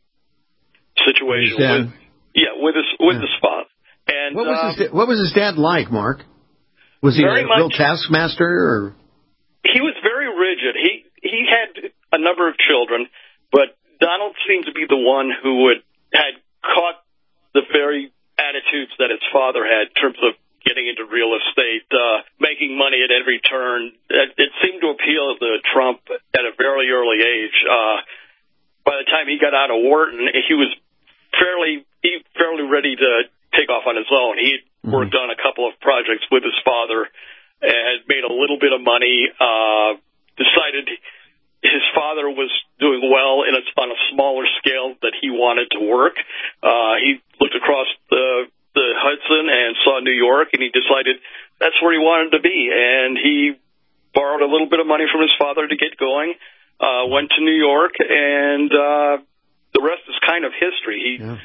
situation with yeah with his with yeah. his father. And what was uh, his what was his dad like, Mark? Was he a much, real taskmaster or? He was very rigid. He he had a number of children, but Donald seemed to be the one who would had caught the very attitudes that his father had in terms of getting into real estate, uh, making money at every turn. It, it seemed to appeal to Trump at a very early age. Uh, by the time he got out of Wharton, he was fairly he fairly ready to take off on his own. He had mm-hmm. worked on a couple of projects with his father, had made a little bit of money, uh, decided his father was doing well in a, on a smaller scale that he wanted to work. Uh, he looked across the, the Hudson and saw New York, and he decided that's where he wanted to be. And he borrowed a little bit of money from his father to get going, uh, went to New York, and uh, the rest is kind of history. He yeah.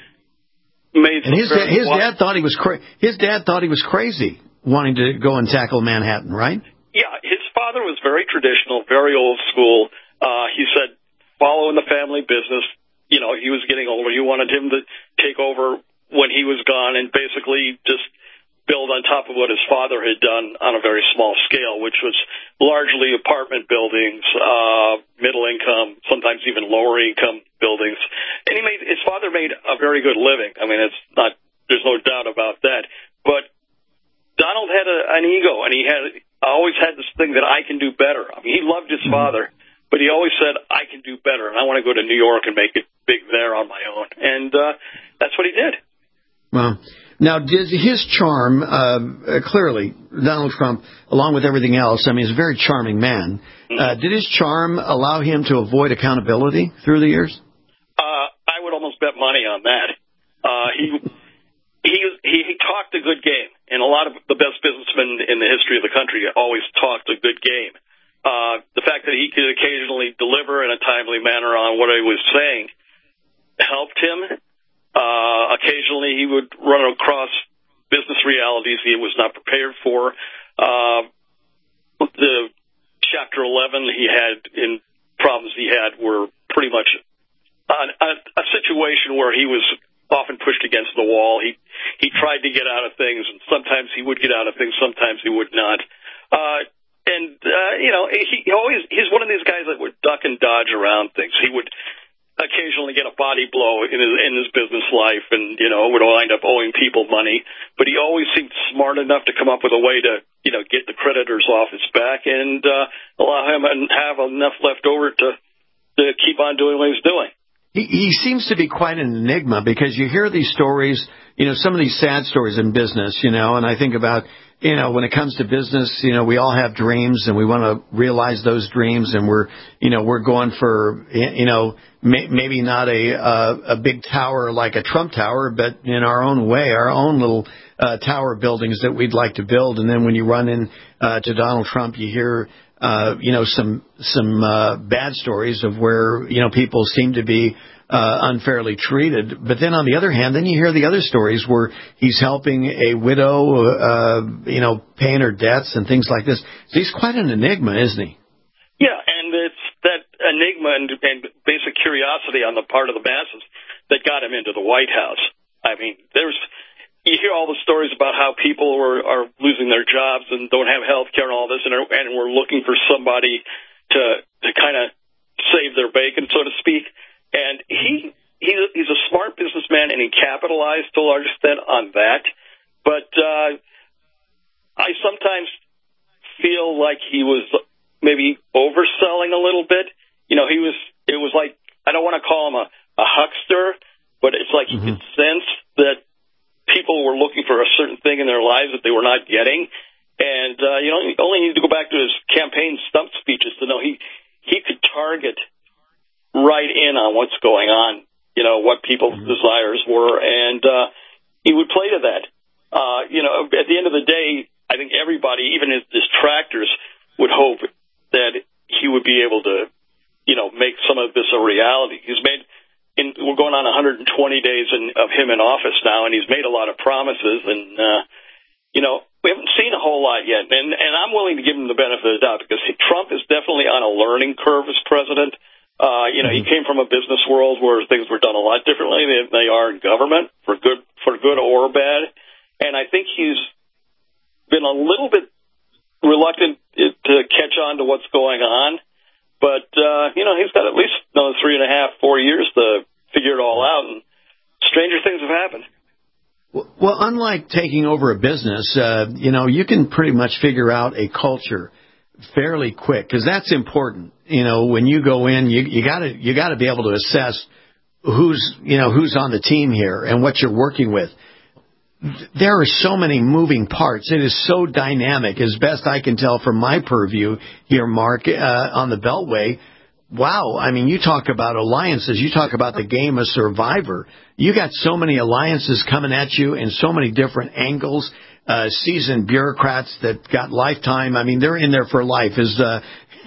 made and his, da- his dad thought he was cra- his dad thought he was crazy wanting to go and tackle Manhattan, right? Yeah, his father was very traditional, very old school. Uh, he said, follow in the family business. You know, he was getting older. He wanted him to take over when he was gone and basically just build on top of what his father had done on a very small scale, which was largely apartment buildings, uh, middle income, sometimes even lower income buildings. And he made, his father made a very good living. I mean, it's not, there's no doubt about that. But Donald had a, an ego, and he had always had this thing that I can do better. I mean, he loved his father. But he always said, I can do better, and I want to go to New York and make it big there on my own. And uh, that's what he did. Well, now, did his charm, uh, clearly, Donald Trump, along with everything else, I mean, he's a very charming man. Mm-hmm. Uh, did his charm allow him to avoid accountability through the years? Uh, I would almost bet money on that. Uh, he, he, he, he talked a good game, and a lot of the best businessmen in the history of the country always talked a good game. Uh, the fact that he could occasionally deliver in a timely manner on what he was saying helped him. Uh, occasionally he would run across business realities he was not prepared for. Uh, the Chapter eleven he had in problems he had were pretty much a, a, a situation where he was often pushed against the wall. He, he tried to get out of things, and sometimes he would get out of things, sometimes he would not. Uh, And, uh, you know, he, he always, he's one of these guys that would duck and dodge around things. He would occasionally get a body blow in his, in his business life and, you know, would wind up owing people money. But he always seemed smart enough to come up with a way to, you know, get the creditors off his back and uh, allow him and have enough left over to, to keep on doing what he's doing. He, he seems to be quite an enigma because you hear these stories, you know, some of these sad stories in business, you know, and I think about, you know, when it comes to business, you know, we all have dreams and we want to realize those dreams, and we're, you know, we're going for, you know, may, maybe not a, a a big tower like a Trump Tower, but in our own way, our own little uh, tower buildings that we'd like to build. And then when you run in uh, to Donald Trump, you hear, uh, you know, some some uh, bad stories of where, you know, people seem to be uh, unfairly treated. But then on the other hand, then you hear the other stories where he's helping a widow, uh, you know, paying her debts and things like this. So he's quite an enigma, isn't he? Yeah, and it's that enigma and, and basic curiosity on the part of the masses that got him into the White House. I mean, there's you hear all the stories about how people are, are losing their jobs and don't have health care and all this, and, are, and we're looking for somebody to to kind of save their bacon, so to speak. And he, he he's a smart businessman, and he capitalized to a large extent on that. But uh, I sometimes feel like he was maybe overselling a little bit. You know, he was, it was like, I don't want to call him a, a huckster, but it's like mm-hmm. you could sense that people were looking for a certain thing in their lives that they were not getting. And, uh, you know, you only need to go back to his campaign stump speeches to know he, he could target right in on what's going on, you know, what people's mm-hmm. desires were. And, uh, he would play to that. Uh, you know, at the end of the day, I think everybody, even his detractors, would hope that he would be able to, you know, make some of this a reality. He's made, in, we're going on one hundred twenty days in, of him in office now, and he's made a lot of promises, and, uh, you know, we haven't seen a whole lot yet, and, and I'm willing to give him the benefit of the doubt, because he, Trump is definitely on a learning curve as president. Uh, you know, he came from a business world where things were done a lot differently than they are in government, for good, for good or bad, and I think he's been a little bit reluctant to catch on to what's going on, but, uh, you know, he's got at least another three and a half, four years to figure it all out, and stranger things have happened. Well, unlike taking over a business, uh, you know, you can pretty much figure out a culture fairly quick, because that's important. You know, when you go in, you, you gotta, you gotta be able to assess who's, you know, who's on the team here and what you're working with. There are so many moving parts. It is so dynamic, as best I can tell from my purview here, Mark, uh, on the Beltway. Wow. I mean, you talk about alliances. You talk about the game of Survivor. You got so many alliances coming at you in so many different angles. Uh, seasoned bureaucrats that got lifetime. I mean, they're in there for life. As, uh,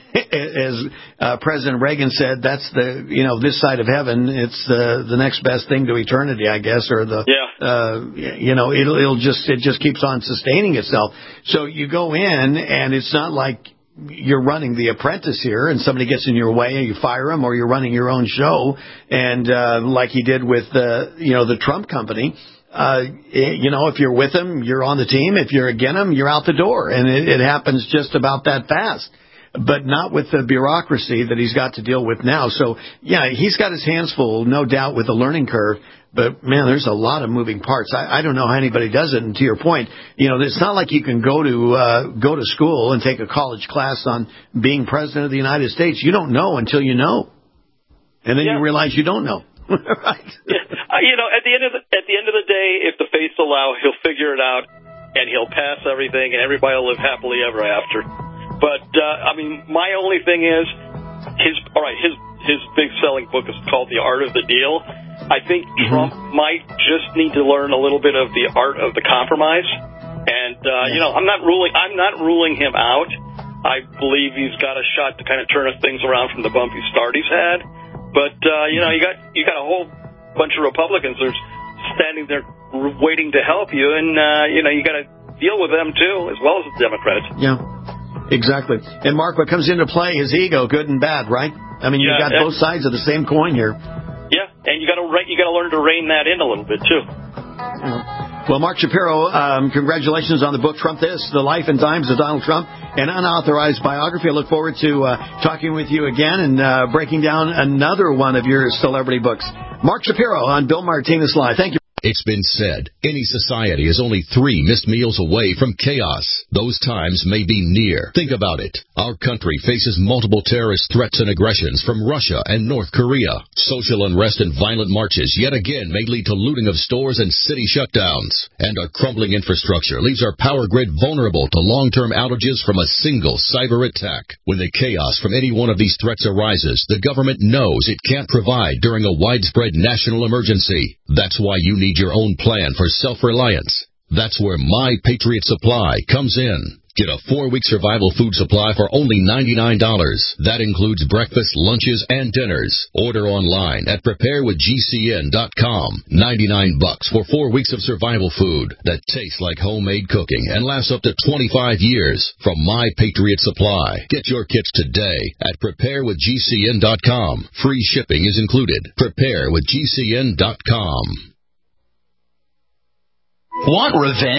as uh, President Reagan said, that's the, you know, this side of heaven. It's the the next best thing to eternity, I guess, or the, yeah. uh, you know, it'll, it'll just, it just keeps on sustaining itself. So you go in, and it's not like you're running The Apprentice here and somebody gets in your way and you fire them, or you're running your own show. And, uh, like he did with, uh, you know, the Trump company. Uh, you know, if you're with him, you're on the team. If you're against him, you're out the door. And it, it happens just about that fast. But not with the bureaucracy that he's got to deal with now. So, yeah, he's got his hands full, no doubt, with the learning curve. But, man, there's a lot of moving parts. I, I don't know how anybody does it. And to your point, you know, it's not like you can go to uh, go to school and take a college class on being president of the United States. You don't know until you know. And then yeah. you realize you don't know. Right. Yeah. Uh, you know, at the end of the, at the end of the day, if the fates allow, he'll figure it out, and he'll pass everything, and everybody will live happily ever after. But uh, I mean, my only thing is, his all right, his his big selling book is called The Art of the Deal. I think mm-hmm. Trump might just need to learn a little bit of the art of the compromise. And uh, you know, I'm not ruling I'm not ruling him out. I believe he's got a shot to kind of turn things around from the bumpy start he's had. But, uh, you know, you got you got a whole bunch of Republicans that are standing there waiting to help you, and, uh, you know, you got to deal with them, too, as well as the Democrats. Yeah, exactly. And, Mark, what comes into play is ego, good and bad, right? I mean, you've yeah, got both sides of the same coin here. Yeah, and you got to you got to learn to rein that in a little bit, too. Yeah. Well, Mark Shapiro, um, congratulations on the book, Trump This, The Life and Times of Donald Trump, an unauthorized biography. I look forward to uh, talking with you again and uh, breaking down another one of your celebrity books. Mark Shapiro on Bill Martinez Live. Thank you. It's been said, any society is only three missed meals away from chaos. Those times may be near. Think about it. Our country faces multiple terrorist threats and aggressions from Russia and North Korea. Social unrest and violent marches yet again may lead to looting of stores and city shutdowns. And our crumbling infrastructure leaves our power grid vulnerable to long-term outages from a single cyber attack. When the chaos from any one of these threats arises, the government knows it can't provide during a widespread national emergency. That's why you need your own plan for self-reliance. That's where My Patriot Supply comes in. Get a four-week survival food supply for only ninety-nine dollars. That includes breakfast, lunches, and dinners. Order online at prepare with G C N dot com. ninety-nine bucks for four weeks of survival food that tastes like homemade cooking and lasts up to twenty-five years from My Patriot Supply. Get your kits today at prepare with G C N dot com. Free shipping is included. prepare with G C N dot com. Want revenge?